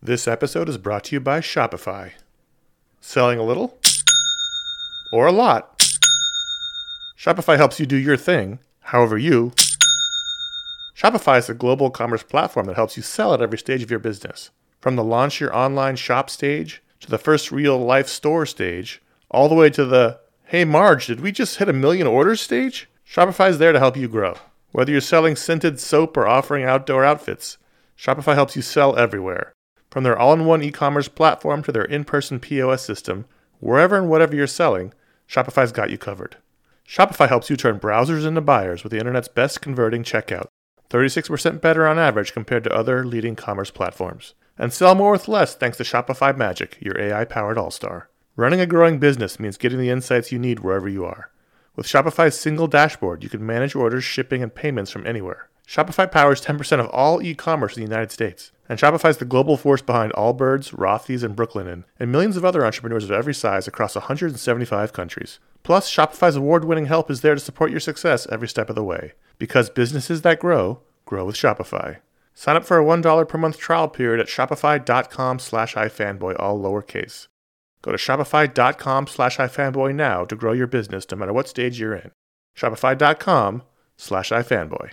This episode is brought to you by Shopify. Selling a little? Or a lot? Shopify helps you do your thing, however you. Shopify is a global commerce platform that helps you sell at every stage of your business. From the launch your online shop stage, to the first real-life store stage, all the way to the, hey Marge, did we just hit 1 million orders stage? Shopify is there to help you grow. Whether you're selling scented soap or offering outdoor outfits, Shopify helps you sell everywhere. From their all-in-one e-commerce platform to their in-person POS system, wherever and whatever you're selling, Shopify's got you covered. Shopify helps you turn browsers into buyers with the internet's best converting checkout, 36% better on average compared to other leading commerce platforms. And sell more with less thanks to Shopify Magic, your AI-powered all-star. Running a growing business means getting the insights you need wherever you are. With Shopify's single dashboard, you can manage orders, shipping, and payments from anywhere. Shopify powers 10% of all e-commerce in the United States. And Shopify's the global force behind Allbirds, Rothy's, and Brooklinen, and millions of other entrepreneurs of every size across 175 countries. Plus, Shopify's award-winning help is there to support your success every step of the way. Because businesses that grow, grow with Shopify. Sign up for a $1 per month trial period at shopify.com/ifanboy, all lowercase. Go to shopify.com/ifanboy now to grow your business no matter what stage you're in. Shopify.com/ifanboy.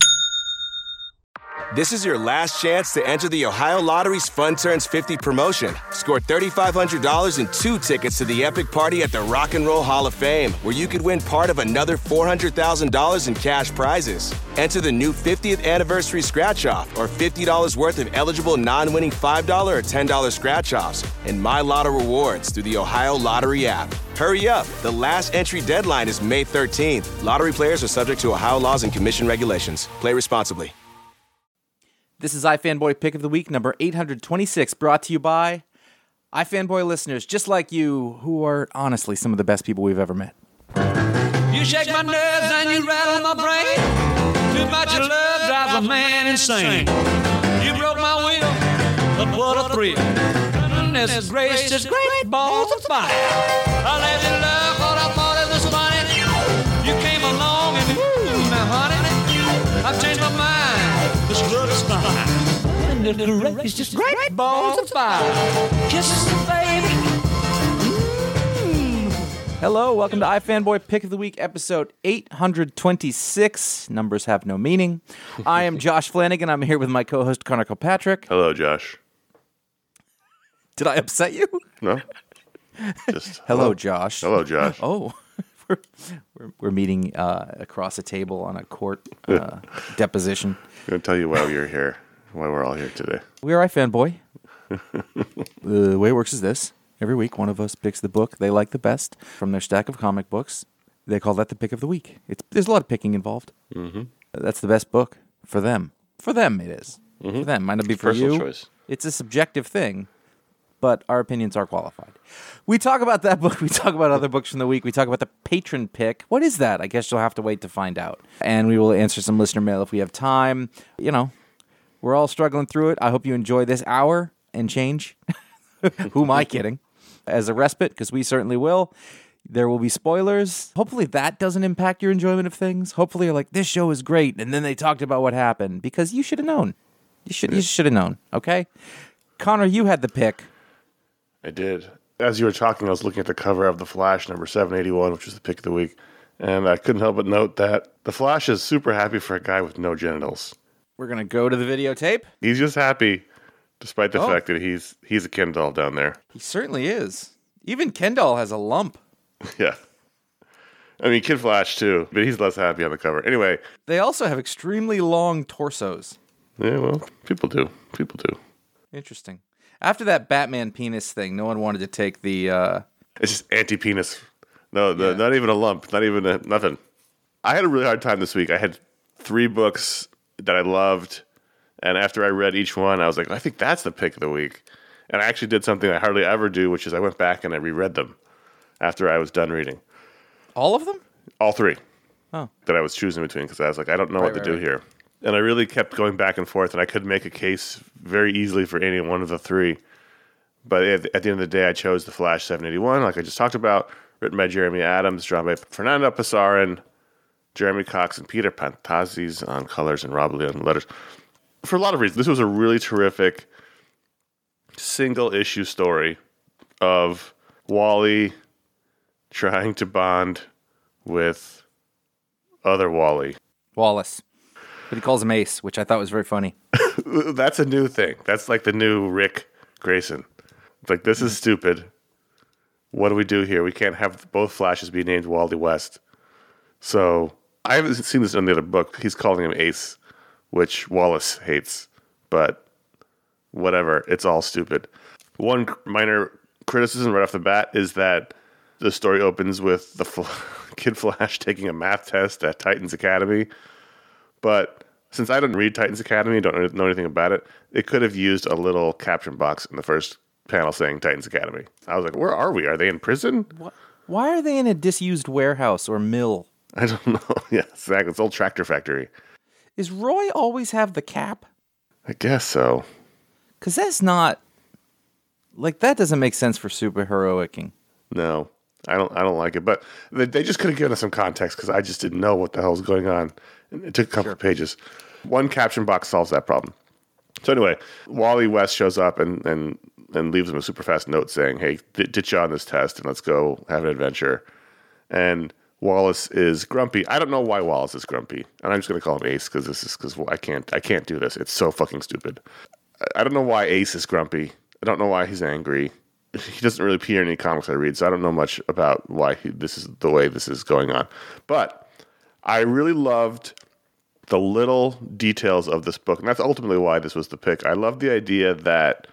This is your last chance to enter the Ohio Lottery's Fun Turns 50 promotion. Score $3,500 and 2 tickets to the epic party at the Rock and Roll Hall of Fame, where you could win part of another $400,000 in cash prizes. Enter the new 50th anniversary scratch-off or $50 worth of eligible non-winning $5 or $10 scratch-offs and My Lotto rewards through the Ohio Lottery app. Hurry up. The last entry deadline is May 13th. Lottery players are subject to Ohio laws and commission regulations. Play responsibly. This is iFanboy Pick of the Week, number 826, brought to you by iFanboy listeners, just like you, who are honestly some of the best people we've ever met. You shake my nerves and you rattle my brain. Too much love drives a man insane. You broke my will, but what a thrill. Goodness gracious, great balls of fire. I let you love what I thought it was funny. You came along and woo, now honey, I've changed my mind. This love is fine. And the race just great balls of fire. Kisses, baby. Hello, welcome to iFanboy Pick of the Week, episode 826. Numbers have no meaning. I am Josh Flanagan. I'm here with my co-host, Connor Kilpatrick. Hello, Josh. Did I upset you? No. Just hello, Josh. Hello, Josh. Oh, we're meeting across a table on a court deposition. I'm going to tell you why we're here, why we're all here today. We are iFanboy. The way it works is this. Every week, one of us picks the book they like the best from their stack of comic books. They call that the pick of the week. There's a lot of picking involved. Mm-hmm. That's the best book for them. For them, it is. Mm-hmm. For them. Might not be for personal you. Choice. It's a subjective thing, but our opinions are qualified. We talk about that book. We talk about other books from the week. We talk about the patron pick. What is that? I guess you'll have to wait to find out. And we will answer some listener mail if we have time. You know, we're all struggling through it. I hope you enjoy this hour and change. Who am I kidding? As a respite, because we certainly will. There will be spoilers. Hopefully that doesn't impact your enjoyment of things. Hopefully you're like, this show is great, and then they talked about what happened, because you should have known. You should have known, okay? Connor, you had the pick. I did. As you were talking, I was looking at the cover of The Flash, number 781, which is the pick of the week, and I couldn't help but note that The Flash is super happy for a guy with no genitals. We're going to go to the videotape. He's just happy, despite the fact that he's a Ken doll down there. He certainly is. Even Kendall has a lump. Yeah. I mean, Kid Flash, too, but he's less happy on the cover. Anyway. They also have extremely long torsos. Yeah, well, people do. People do. Interesting. After that Batman penis thing, no one wanted to take the... It's just anti-penis. No, not even a lump. Not even nothing. I had a really hard time this week. I had 3 books that I loved, and after I read each one, I was like, I think that's the pick of the week. And I actually did something I hardly ever do, which is I went back and I reread them after I was done reading. All of them? All 3. Oh. That I was choosing between, because I was like, I don't know what to do here. And I really kept going back and forth, and I could make a case very easily for any one of the 3. But at the end of the day, I chose The Flash 781, like I just talked about, written by Jeremy Adams, drawn by Fernando Pasarin, Jeremy Cox, and Peter Pantazis on colors, and Rob Lee on letters. For a lot of reasons, this was a really terrific single issue story of Wally trying to bond with other Wally. Wallace. But he calls him Ace, which I thought was very funny. That's a new thing. That's like the new Rick Grayson. It's like, this is stupid. What do we do here? We can't have both Flashes be named Wally West. So I haven't seen this in the other book. He's calling him Ace, which Wallace hates. But whatever. It's all stupid. One minor criticism right off the bat is that the story opens with the Kid Flash taking a math test at Titans Academy. But since I don't read Titans Academy, don't know anything about it, it could have used a little caption box in the first panel saying Titans Academy. I was like, where are we? Are they in prison? Why are they in a disused warehouse or mill? I don't know. Yeah, exactly. It's old tractor factory. Is Roy always have the cap? I guess so. Because that's not... Like, that doesn't make sense for superheroicing. No, I don't like it. But they just could have given us some context because I just didn't know what the hell was going on. It took a couple of pages. One caption box solves that problem. So anyway, Wally West shows up and leaves him a super fast note saying, hey, ditch you on this test and let's go have an adventure. And Wallace is grumpy. I don't know why Wallace is grumpy. And I'm just going to call him Ace because I can't do this. It's so fucking stupid. I don't know why Ace is grumpy. I don't know why he's angry. He doesn't really appear in any comics I read, so I don't know much about why this is the way this is going on. But I really loved the little details of this book, and that's ultimately why this was the pick. I love the idea that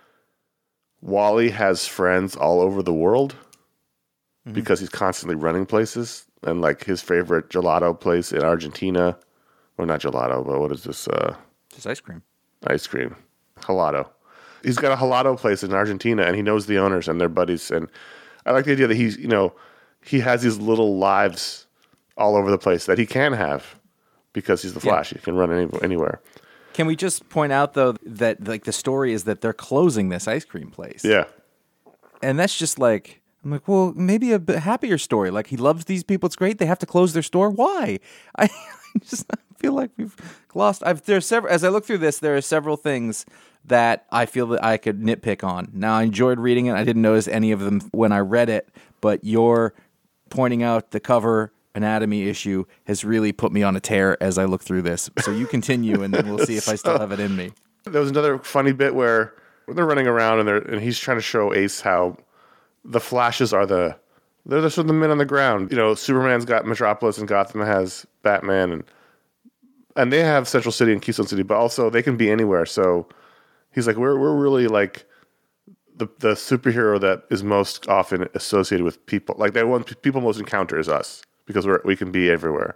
Wally has friends all over the world because he's constantly running places, and like his favorite gelato place in Argentina, or not gelato, but what is this? Just ice cream. Ice cream. Gelato. He's got a gelato place in Argentina, and he knows the owners and their buddies. And I like the idea that he has these little lives all over the place that he can have because he's the Flash. He can run anywhere. Can we just point out, though, that like the story is that they're closing this ice cream place? Yeah. And that's just like, I'm like, well, maybe a bit happier story. Like, he loves these people. It's great. They have to close their store. Why? I feel like we've glossed. As I look through this, there are several things that I feel that I could nitpick on. Now, I enjoyed reading it. I didn't notice any of them when I read it, but your pointing out the cover anatomy issue has really put me on a tear as I look through this. So you continue, and then we'll see if I still have it in me. There was another funny bit where they're running around and he's trying to show Ace how the Flashes are they're the sort of the men on the ground. You know, Superman's got Metropolis and Gotham has Batman and they have Central City and Keystone City, but also they can be anywhere. So he's like, we're really like the superhero that is most often associated with people. Like the one people most encounter is us because we can be everywhere.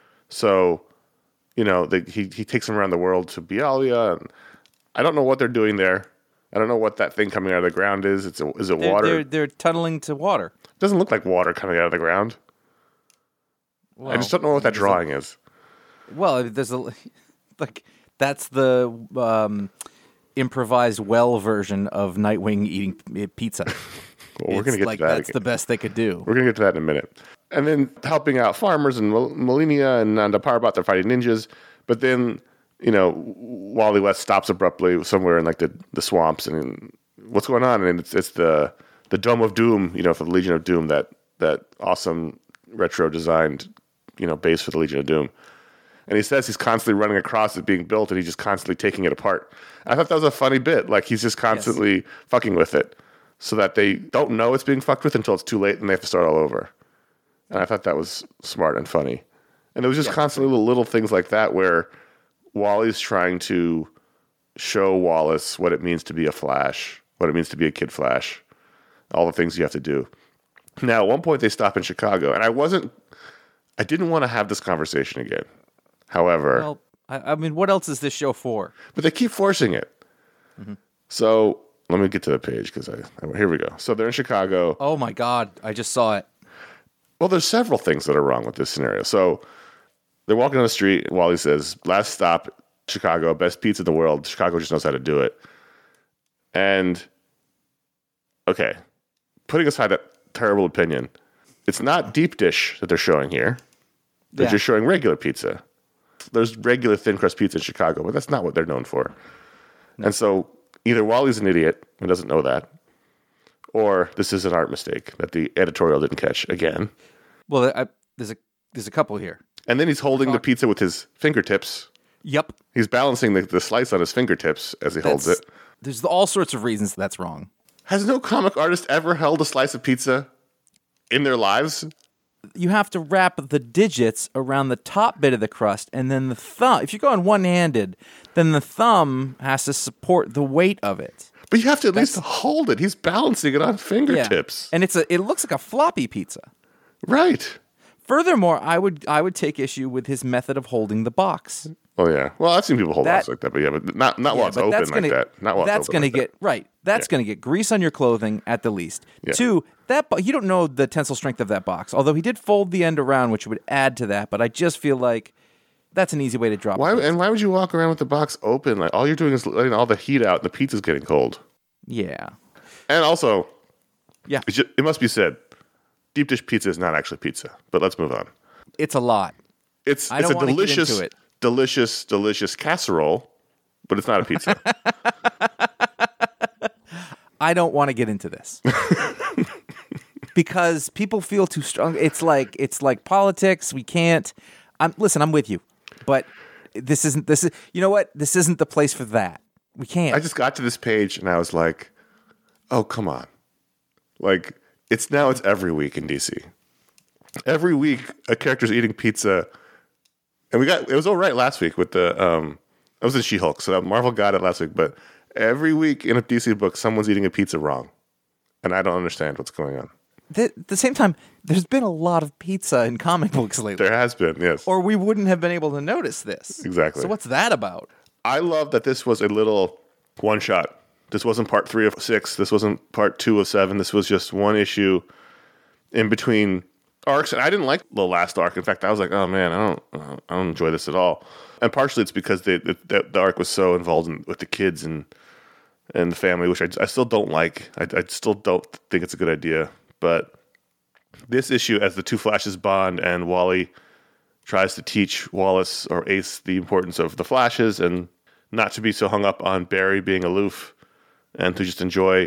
So, you know, he takes them around the world to Bialia, and I don't know what they're doing there. I don't know what that thing coming out of the ground is. Is it water? They're tunneling to water. It doesn't look like water coming out of the ground. Well, I just don't know what that drawing is. Well, there's that's the improvised well version of Nightwing eating pizza. Well, we're going to get to that. That's the best they could do. We're going to get to that in a minute. And then helping out farmers and Malinia and Nanda Parbat, they're fighting ninjas. But then, you know, Wally West stops abruptly somewhere in like the swamps, and what's going on? And it's the Dome of Doom, you know, for the Legion of Doom, that awesome retro designed, you know, base for the Legion of Doom. And he says he's constantly running across it being built, and he's just constantly taking it apart. I thought that was a funny bit. Like, he's just constantly fucking with it so that they don't know it's being fucked with until it's too late and they have to start all over. And I thought that was smart and funny. And there was just constantly little things like that where Wally's trying to show Wallace what it means to be a Flash, what it means to be a Kid Flash, all the things you have to do. Now, at one point they stop in Chicago, and I didn't want to have this conversation again. However... Well, I mean, what else is this show for? But they keep forcing it. Mm-hmm. So let me get to the page because here we go. So they're in Chicago. Oh my God, I just saw it. Well, there's several things that are wrong with this scenario. So they're walking down the street, and Wally says, "Last stop, Chicago, best pizza in the world. Chicago just knows how to do it." And okay, putting aside that terrible opinion, it's not deep dish that they're showing here. They're just showing regular pizza. There's regular thin crust pizza in Chicago, but that's not what they're known for. No. And so either Wally's an idiot and doesn't know that, or this is an art mistake that the editorial didn't catch again. Well, there's a couple here. And then he's holding the pizza with his fingertips. Yep. He's balancing the slice on his fingertips as he holds it. There's all sorts of reasons that's wrong. Has no comic artist ever held a slice of pizza in their lives? You have to wrap the digits around the top bit of the crust, and then the thumb. If you're going one-handed, then the thumb has to support the weight of it. But you have to at least hold it. He's balancing it on fingertips. And it looks like a floppy pizza. Right. Furthermore, I would take issue with his method of holding the box. Oh yeah. Well, I've seen people hold boxes like that, but not while it's open like that. Not while that's it's open. Going to like get that. right. That's going to get grease on your clothing at the least. Yeah. 2, you don't know the tensile strength of that box. Although he did fold the end around, which would add to that. But I just feel like that's an easy way to drop. Why would you walk around with the box open? Like all you're doing is letting all the heat out, and the pizza's getting cold. Yeah. And also, yeah, it must be said, deep dish pizza is not actually pizza. But let's move on. It's a lot. It's a delicious casserole, but it's not a pizza. I don't want to get into this because people feel too strong. It's like politics. We can't. Listen, I'm with you, but this isn't. You know what? This isn't the place for that. We can't. I just got to this page and I was like, oh come on, like it's every week in DC. Every week, a character's eating pizza, and it was all right last week with the I was in She-Hulk, so Marvel got it last week. But every week in a DC book, someone's eating a pizza wrong, and I don't understand what's going on. At the same time, there's been a lot of pizza in comic books lately. There has been, yes, or we wouldn't have been able to notice this. Exactly. So what's that about? I love that this was a little one shot. This wasn't part 3 of 6. This wasn't part 2 of 7. This was just one issue in between arcs, and I didn't like the last arc. In fact, I was like, "Oh man, I don't enjoy this at all." And partially, it's because the arc was so involved with the kids and the family, which I still don't like. I still don't think it's a good idea. But this issue, as the two Flashes bond, and Wally tries to teach Wallace or Ace the importance of the Flashes and not to be so hung up on Barry being aloof and to just enjoy,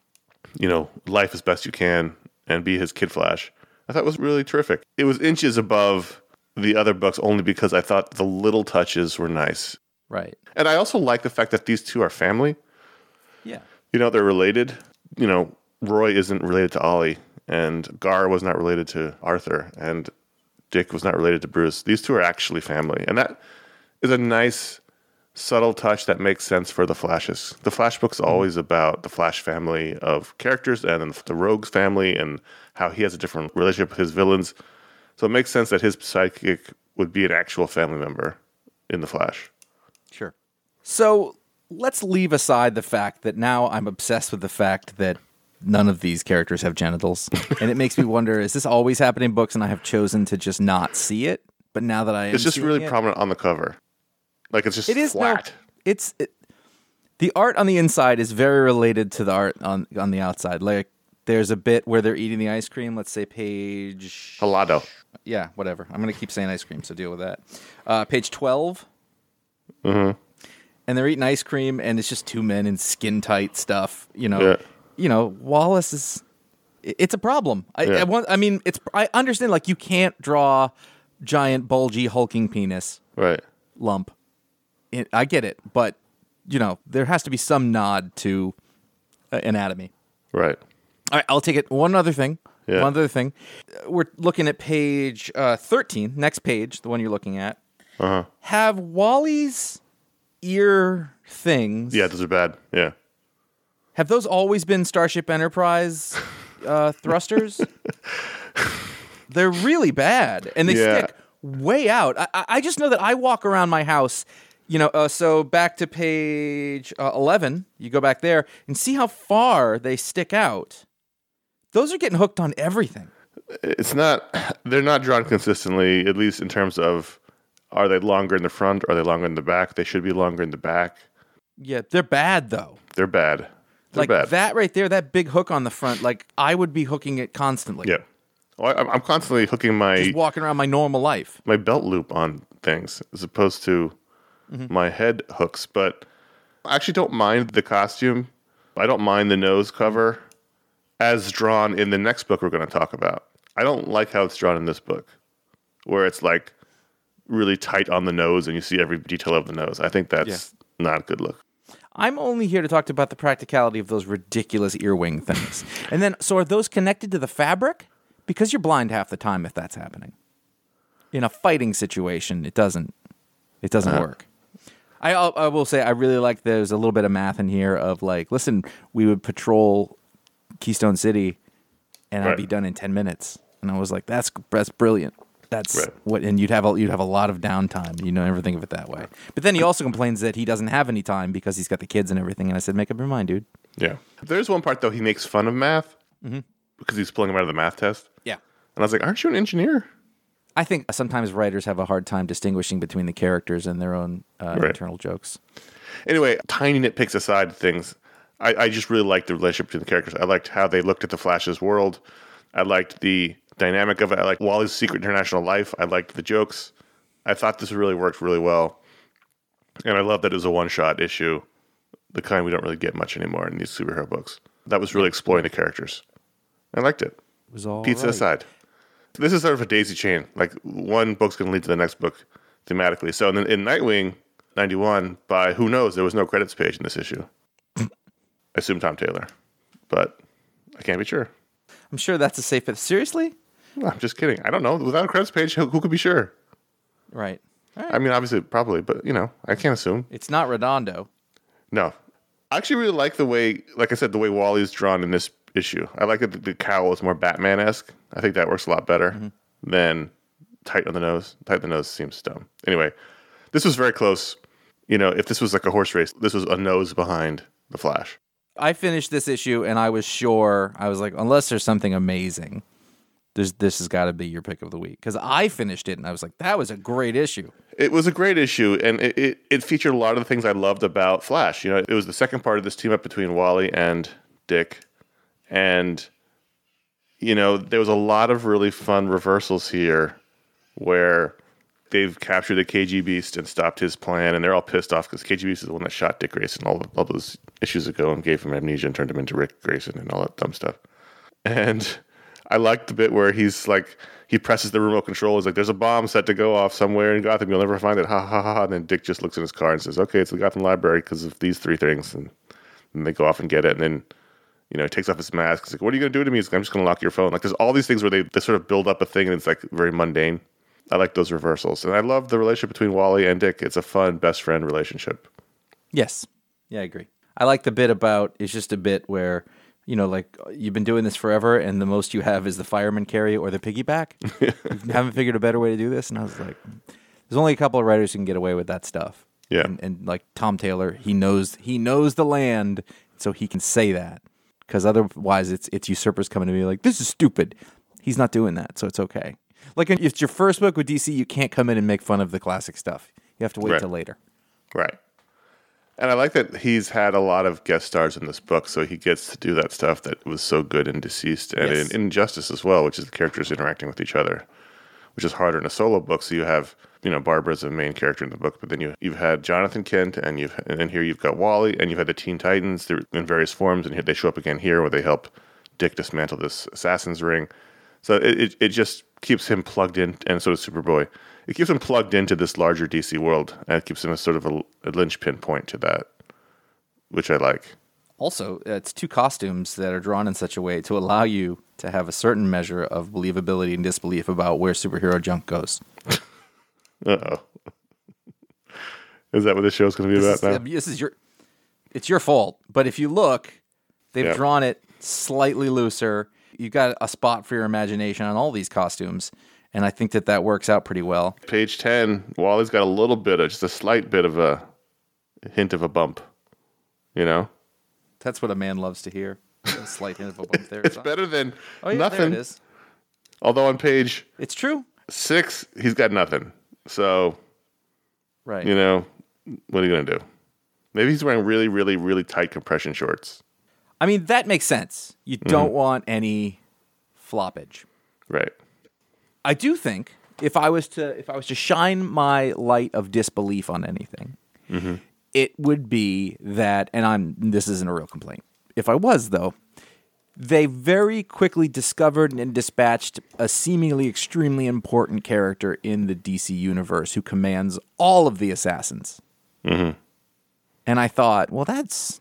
life as best you can and be his Kid Flash. I thought it was really terrific. It was inches above the other books only because I thought the little touches were nice. Right. And I also like the fact that these two are family. Yeah. They're related. Roy isn't related to Ollie, and Gar was not related to Arthur, and Dick was not related to Bruce. These two are actually family. And that is a nice, subtle touch that makes sense for the Flashes. The Flash book's always about the Flash family of characters and then the Rogue's family and how he has a different relationship with his villains. So it makes sense that his sidekick would be an actual family member in the Flash. Sure. So let's leave aside the fact that now I'm obsessed with the fact that none of these characters have genitals. And it makes me wonder, is this always happening in books and I have chosen to just not see it? But now that I am It's just really prominent on the cover. Like it's just flat. No, the art on the inside is very related to the art on the outside. Like there's a bit where they're eating the ice cream. Let's say page... Helado. Yeah, whatever. I'm going to keep saying ice cream, so deal with that. Page 12. Mm-hmm. And they're eating ice cream, and it's just two men in skin-tight stuff. Yeah. Wallace is... It's a problem. I understand, like, you can't draw giant, bulgy, hulking penis. Right. Lump. I get it, but, there has to be some nod to anatomy. Right. All right, I'll take it. One other thing. Yeah. One other thing. We're looking at page 13, next page, the one you're looking at. Uh-huh. Have Wally's ear things... Yeah, those are bad. Yeah. Have those always been Starship Enterprise thrusters? They're really bad, and they stick way out. I just know that I walk around my house... so back to page 11, you go back there and see how far they stick out. Those are getting hooked on everything. They're not drawn consistently, at least in terms of, are they longer in the front? Or are they longer in the back? They should be longer in the back. Yeah, they're bad, though. They're bad. That right there, that big hook on the front, like, I would be hooking it constantly. Yeah. Well, I'm constantly hooking just walking around my normal life. My belt loop on things, as opposed to my head hooks. But I actually don't mind the costume. I don't mind the nose cover as drawn in the next book we're going to talk about. I don't like how it's drawn in this book, where it's like really tight on the nose and you see every detail of the nose. I think that's not a good look. I'm only here to talk about the practicality of those ridiculous earwing things. And then, so are those connected to the fabric? Because you're blind half the time if that's happening. In a fighting situation, it doesn't work. I will say I really like there's a little bit of math in here of like, listen, we would patrol Keystone City and I'd be done in 10 minutes. And I was like, that's brilliant. That's what, and you'd have a lot of downtime. You never think of it that way. But then he also complains that he doesn't have any time because he's got the kids and everything. And I said, make up your mind, dude. Yeah. There's one part though he makes fun of math because he's pulling him out of the math test. Yeah. And I was like, aren't you an engineer? I think sometimes writers have a hard time distinguishing between the characters and their own internal jokes. Anyway, tiny nitpicks aside, things. I just really liked the relationship between the characters. I liked how they looked at the Flash's world. I liked the dynamic of it. I liked Wally's secret international life. I liked the jokes. I thought this really worked really well. And I love that it was a one-shot issue, the kind we don't really get much anymore in these superhero books. That was really exploring the characters. I liked it. It was all Pizza aside. This is sort of a daisy chain. Like, one book's going to lead to the next book thematically. So in Nightwing 91, by who knows, there was no credits page in this issue. I assume Tom Taylor. But I can't be sure. I'm sure that's a safe bet. Seriously? No, I'm just kidding. I don't know. Without a credits page, who could be sure? Right. I mean, obviously, probably, but, I can't assume. It's not Redondo. No. I actually really like the way, like I said, the way Wally's drawn in this issue. I like that the cowl is more Batman-esque. I think that works a lot better than tight on the nose. Tight on the nose seems dumb. Anyway, this was very close. If this was like a horse race, this was a nose behind the Flash. I finished this issue and I was sure, I was like, unless there's something amazing, this has got to be your pick of the week. Because I finished it and I was like, that was a great issue. It was a great issue, and it featured a lot of the things I loved about Flash. It was the second part of this team up between Wally and Dick. And, there was a lot of really fun reversals here where they've captured the KG Beast and stopped his plan, and they're all pissed off because KG Beast is the one that shot Dick Grayson all those issues ago and gave him amnesia and turned him into Rick Grayson and all that dumb stuff. And I liked the bit where he's like, he presses the remote control. He's like, there's a bomb set to go off somewhere in Gotham. You'll never find it. Ha, ha, ha, ha. And then Dick just looks in his car and says, okay, it's the Gotham Library because of these three things. And they go off and get it. And then, he takes off his mask. He's like, what are you going to do to me? He's like, I'm just going to lock your phone. Like, there's all these things where they sort of build up a thing and it's like very mundane. I like those reversals. And I love the relationship between Wally and Dick. It's a fun best friend relationship. Yes. Yeah, I agree. I like the bit about, it's just a bit where, like you've been doing this forever and the most you have is the fireman carry or the piggyback. You haven't figured a better way to do this. And I was like, there's only a couple of writers who can get away with that stuff. Yeah. And like Tom Taylor, he knows the land, so he can say that. Because otherwise, it's usurpers coming to me like, this is stupid. He's not doing that, so it's okay. Like, if it's your first book with DC, you can't come in and make fun of the classic stuff. You have to wait till later. Right. And I like that he's had a lot of guest stars in this book, so he gets to do that stuff that was so good in Deceased and in Injustice as well, which is the characters interacting with each other, which is harder in a solo book. So you have, Barbara's the main character in the book, but then you've had Jonathan Kent, and then here you've got Wally, and you've had the Teen Titans. They're in various forms, and they show up again here where they help Dick dismantle this assassin's ring. So it just keeps him plugged in, and so does Superboy. It keeps him plugged into this larger DC world, and it keeps him as sort of a linchpin point to that, which I like. Also, it's two costumes that are drawn in such a way to allow you to have a certain measure of believability and disbelief about where superhero junk goes. Uh-oh. Is that what this show's going to be about now? It's your fault. But if you look, they've drawn it slightly looser. You've got a spot for your imagination on all these costumes. And I think that works out pretty well. Page 10, Wally's got a little bit of, just a slight bit of a hint of a bump. That's what a man loves to hear. A slight hint of a bump there. It's better than nothing. There it is. Although on page... It's true. 6, he's got nothing. So, right. What are you going to do? Maybe he's wearing really, really, really tight compression shorts. I mean, that makes sense. You don't want any floppage. Right. I do think if I was to shine my light of disbelief on anything, it would be that, and this isn't a real complaint. If I was, though, they very quickly discovered and dispatched a seemingly extremely important character in the DC universe who commands all of the assassins. Mm-hmm. And I thought, well, that's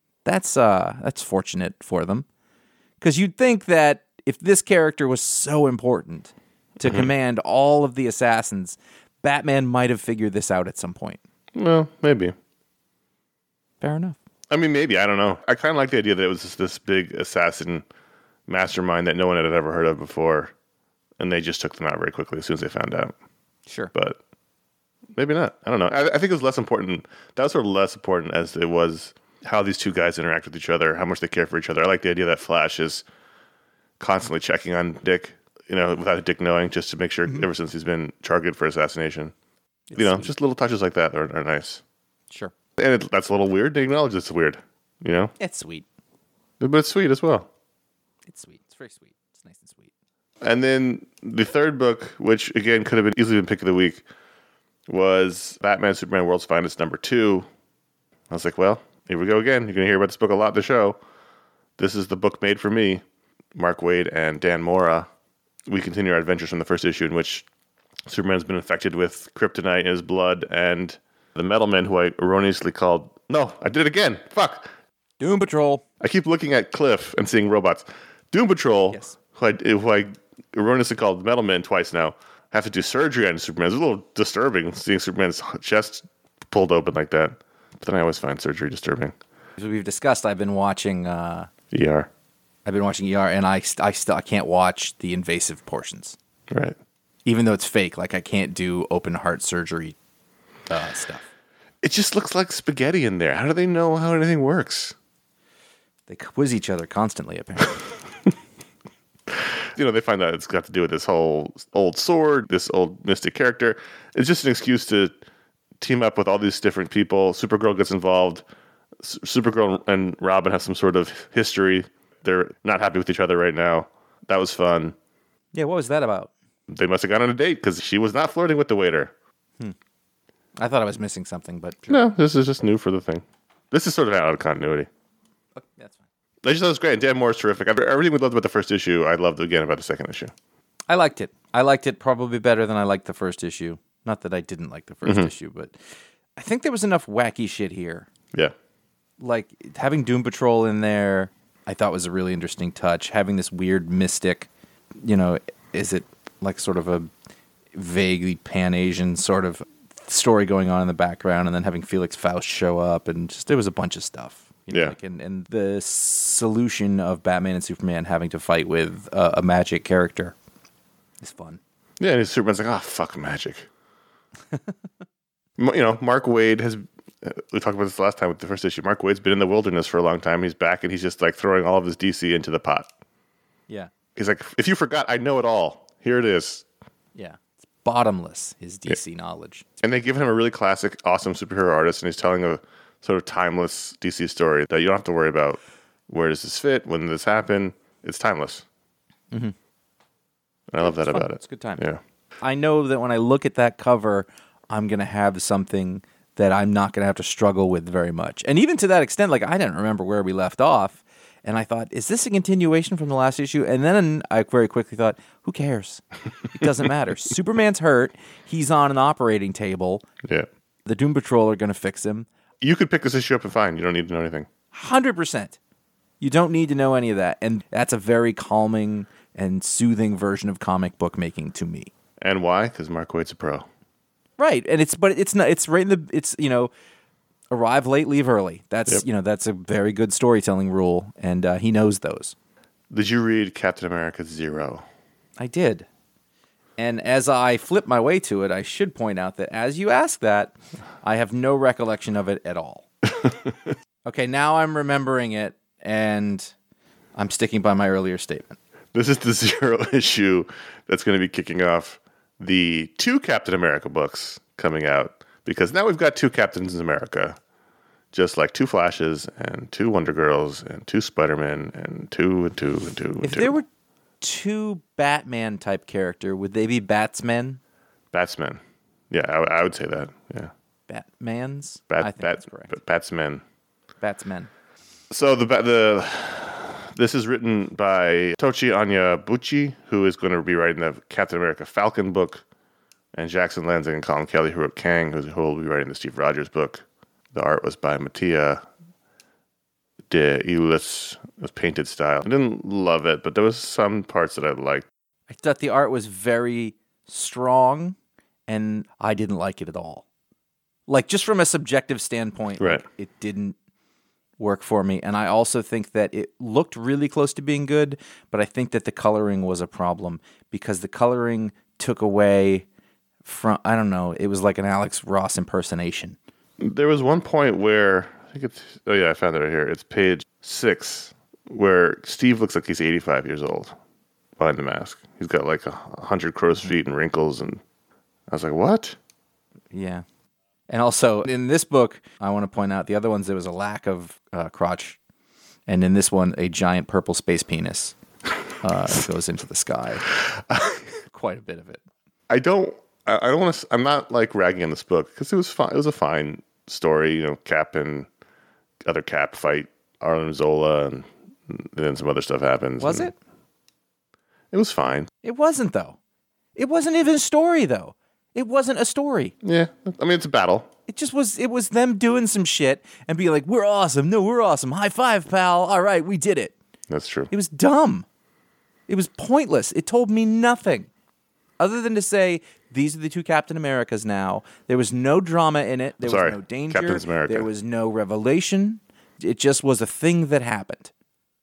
fortunate for them, because you'd think that if this character was so important to command all of the assassins, Batman might have figured this out at some point. Well, maybe. Fair enough. I mean, maybe. I don't know. I kind of like the idea that it was just this big assassin mastermind that no one had ever heard of before, and they just took them out very quickly as soon as they found out. Sure. But maybe not. I don't know. I think it was less important. That was sort of less important as it was how these two guys interact with each other, how much they care for each other. I like the idea that Flash is constantly checking on Dick, without Dick knowing, just to make sure ever since he's been targeted for assassination. It's just little touches like that are nice. Sure. And that's a little weird. They acknowledge it's weird, It's sweet. But it's sweet as well. It's sweet. It's very sweet. It's nice and sweet. And then the third book, which again could have easily been pick of the week, was Batman Superman World's Finest #2. I was like, well, here we go again. You're going to hear about this book a lot in the show. This is the book made for me. Mark Waid and Dan Mora. We continue our adventures from the first issue in which Superman's been infected with kryptonite in his blood, and the Metal Men, who I erroneously called... No, I did it again. Fuck. Doom Patrol. I keep looking at Cliff and seeing robots. Doom Patrol, Yes. who I erroneously called Metal Men twice now, have to do surgery on Superman. It's a little disturbing seeing Superman's chest pulled open like that. But then I always find surgery disturbing. As we've discussed, I've been watching... ER. I've been watching ER, and I can't watch the invasive portions. Right. Even though it's fake. Like, I can't do open heart surgery stuff. It just looks like spaghetti in there. How do they know how anything works? They quiz each other constantly, apparently. They find out it's got to do with this whole old sword, this old mystic character. It's just an excuse to team up with all these different people. Supergirl gets involved. Supergirl and Robin have some sort of history. They're not happy with each other right now. That was fun. Yeah, what was that about? They must have gone on a date because she was not flirting with the waiter. I thought I was missing something, but... Sure. No, this is just new for the thing. This is sort of out of continuity. Okay, that's fine. I just thought it was great. Dan Moore's terrific. After everything we loved about the first issue, I loved again about the second issue. I liked it. I liked it probably better than I liked the first issue. Not that I didn't like the first issue, but I think there was enough wacky shit here. Yeah. Like, having Doom Patrol in there, I thought was a really interesting touch. Having this weird mystic, is it like sort of a vaguely Pan-Asian sort of story going on in the background, and then having Felix Faust show up, and just there was a bunch of stuff. Yeah. And the solution of Batman and Superman having to fight with a magic character is fun. Yeah, and Superman's like, oh, fuck magic. Mark Waid has... We talked about this last time with the first issue. Mark Waid's been in the wilderness for a long time. He's back, and he's just like throwing all of his DC into the pot. Yeah. He's like, if you forgot, I know it all. Here it is. Yeah. It's bottomless, his DC knowledge. And they've given him a really classic, awesome superhero artist, and he's telling a sort of timeless DC story that you don't have to worry about where does this fit, when did this happen. It's timeless. Mm-hmm. And I love that fun. about it. It's a good time. Yeah. I know that when I look at that cover, I'm going to have something that I'm not going to have to struggle with very much. And even to that extent, like, I didn't remember where we left off. And I thought, is this a continuation from the last issue? And then I very quickly thought, who cares? It doesn't matter. Superman's hurt. He's on an operating table. Yeah. The Doom Patrol are going to fix him. You could pick this issue up and fine. You don't need to know anything. 100%. You don't need to know any of that. And that's a very calming and soothing version of comic book making to me. And why? Because Mark Waid's a pro. Right. And it's not, it's right in the, arrive late, leave early. That's, that's a very good storytelling rule. And he knows those. Did you read Captain America 0? I did. And as I flip my way to it, I should point out that as you ask that, I have no recollection of it at all. Okay, now I'm remembering it, and I'm sticking by my earlier statement. This is the 0 issue that's going to be kicking off the 2 Captain America books coming out, because now we've got 2 Captains America, just like 2 Flashes and 2 Wonder Girls and 2 Spider-Men and 2 and 2 and 2 and 2. If there were 2 Batman type character, would they be Batsmen? Batsmen. Yeah, I would say that. Yeah. Batmans? Bat, I think Bat, that's correct. Batsmen. Batsmen. So this is written by Tochi Onyebuchi, who is going to be writing the Captain America Falcon book, and Jackson Lansing and Colin Kelly, who wrote Kang, who will be writing the Steve Rogers book. The art was by Mattia de Eulis. It was painted style. I didn't love it, but there was some parts that I liked. I thought the art was very strong, and I didn't like it at all. Like, just from a subjective standpoint, Right. it didn't work for me. And I also think that it looked really close to being good, but I think that the coloring was a problem because the coloring took away from, I don't know, it was like an Alex Ross impersonation. There was one point where, I think it's, oh yeah, I found it right here. It's page 6, where Steve looks like he's 85 years old behind the mask. He's got like 100 crow's feet and wrinkles, and I was like, what? Yeah. And also, in this book, I want to point out the other ones, there was a lack of crotch. And in this one, a giant purple space penis goes into the sky. Quite a bit of it. I don't want to. I'm not like ragging on this book because it was fine. It was a fine story. You know, Cap and other Cap fight Arlen Zola, and then some other stuff happens. Was it? It was fine. It wasn't, though. It wasn't even a story, though. It wasn't a story. Yeah, I mean it's a battle. It just was. It was them doing some shit and being like, "We're awesome. No, we're awesome. High five, pal. All right, we did it." That's true. It was dumb. It was pointless. It told me nothing other than to say, these are the two Captain Americas now. There was no drama in it. There was no danger. Captain America. There was no revelation. It just was a thing that happened.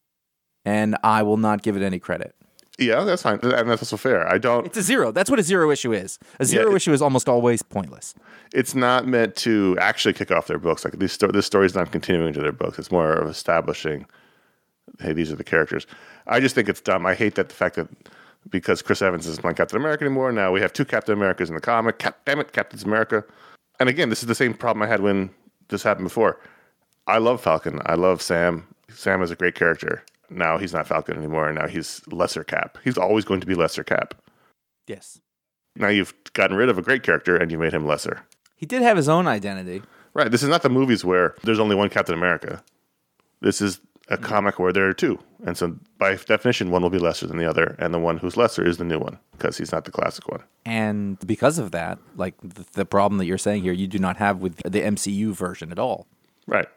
And I will not give it any credit. Yeah, that's fine, and that's also fair. I don't. It's a zero. That's what a zero issue is. A zero issue is almost always pointless. It's not meant to actually kick off their books. Like this story's not continuing to their books. It's more of establishing, hey, these are the characters. I just think it's dumb. I hate that the fact that because Chris Evans isn't playing Captain America anymore, now we have two Captain Americas in the comic. Damn it, Captain America. And again, this is the same problem I had when this happened before. I love Falcon. I love Sam. Sam is a great character. Now he's not Falcon anymore. Now he's lesser Cap. He's always going to be lesser Cap. Yes. Now you've gotten rid of a great character and you made him lesser. He did have his own identity. Right. This is not the movies where there's only one Captain America. This is a comic where there are two. And so by definition, one will be lesser than the other. And the one who's lesser is the new one because he's not the classic one. And because of that, like the problem that you're saying here, you do not have with the MCU version at all. Right.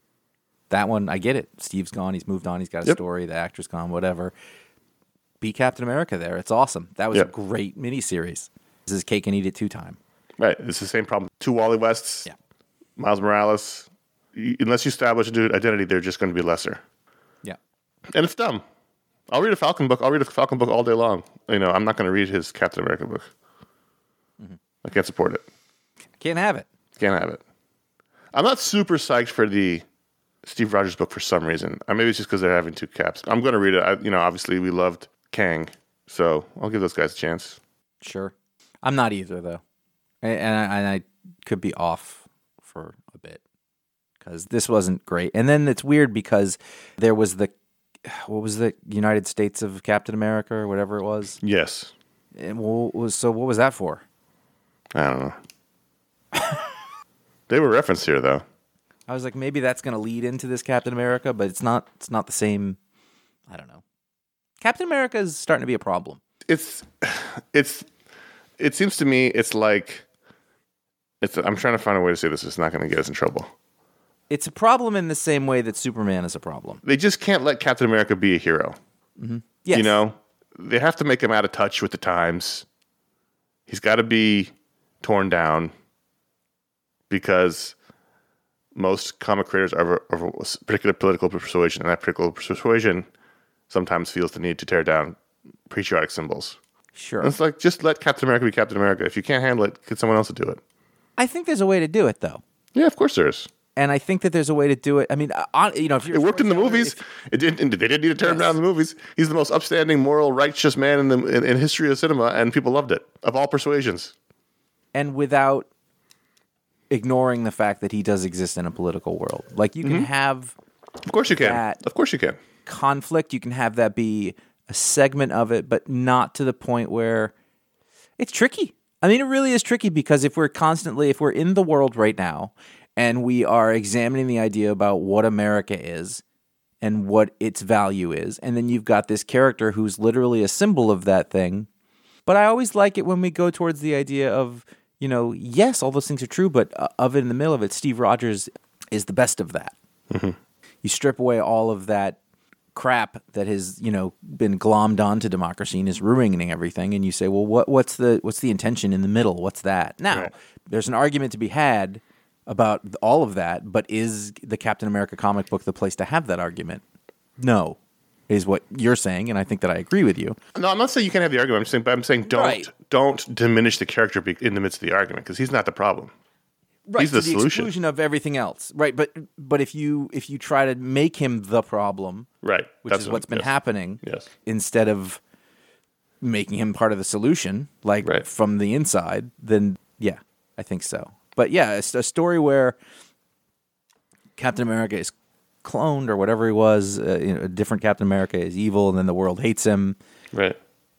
That one, I get it. Steve's gone. He's moved on. He's got a story. The actor's gone, whatever. Be Captain America there. It's awesome. That was a great miniseries. This is cake and eat it 2 time. Right. It's the same problem. 2 Wally Wests, Yeah. Miles Morales. Unless you establish a new identity, they're just going to be lesser. Yeah. And it's dumb. I'll read a Falcon book. I'll read a Falcon book all day long. You know, I'm not going to read his Captain America book. Mm-hmm. I can't support it. Can't have it. Can't have it. I'm not super psyched for the Steve Rogers book for some reason. Maybe it's just because they're having 2 Caps. I'm going to read it. Obviously we loved Kang, so I'll give those guys a chance. Sure. I'm not either, though. And I could be off for a bit because this wasn't great. And then it's weird because there was the United States of Captain America or whatever it was? Yes. And so what was that for? I don't know. They were referenced here, though. I was like, maybe that's going to lead into this Captain America, but it's not. It's not the same. I don't know. Captain America is starting to be a problem. It seems to me it's like I'm trying to find a way to say this. It's not going to get us in trouble. It's a problem in the same way that Superman is a problem. They just can't let Captain America be a hero. Mm-hmm. Yes. You know, they have to make him out of touch with the times. He's got to be torn down because most comic creators are of a particular political persuasion, and that particular persuasion sometimes feels the need to tear down patriotic symbols. Sure. And it's like, just let Captain America be Captain America. If you can't handle it, get someone else to do it. I think there's a way to do it, though. Yeah, of course there is. And I think that there's a way to do it. I mean, if you're it worked in the movies. They didn't need to turn him down in the movies. He's the most upstanding, moral, righteous man in history of cinema, and people loved it, of all persuasions. And without ignoring the fact that he does exist in a political world. Like, you can have... Of course you can. Of course you can. Conflict, you can have that be a segment of it, but not to the point where... It's tricky. I mean, it really is tricky because if we're in the world right now and we are examining the idea about what America is and what its value is, and then you've got this character who's literally a symbol of that thing. But I always like it when we go towards the idea of, yes, all those things are true, but of it in the middle of it, Steve Rogers is the best of that. Mm-hmm. You strip away all of that crap that has, been glommed onto democracy and is ruining everything, and you say, well, what's the intention in the middle? What's that? Now, There's an argument to be had about all of that, but is the Captain America comic book the place to have that argument? No, is what you're saying, and I think that I agree with you. No, I'm not saying you can't have the argument. I'm saying don't diminish the character in the midst of the argument, because he's not the problem. Right, he's the to the solution. exclusion of everything else. Right, but if you try to make him the problem, right, which is what's been happening, yes, instead of making him part of the solution, from the inside, then yeah, I think so. But yeah, it's a story where Captain America is cloned or whatever he was. A different Captain America is evil, and then the world hates him. Right.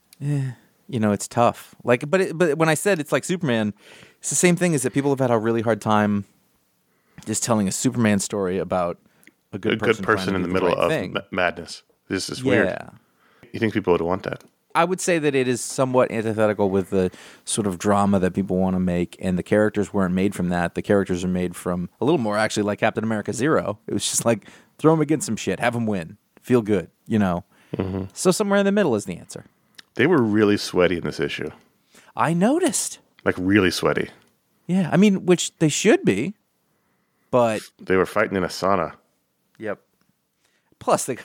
It's tough. But when I said it's like Superman, it's the same thing. Is that people have had a really hard time just telling a Superman story about a good person in the middle of madness. This is weird. You think people would want that? I would say that it is somewhat antithetical with the sort of drama that people want to make, and the characters weren't made from that. The characters are made from a little more actually like Captain America Zero. It was just like throw him against some shit, have him win, feel good, Mm-hmm. So somewhere in the middle is the answer. They were really sweaty in this issue. I noticed. Like really sweaty. Yeah, I mean, which they should be, but they were fighting in a sauna. Yep. Plus they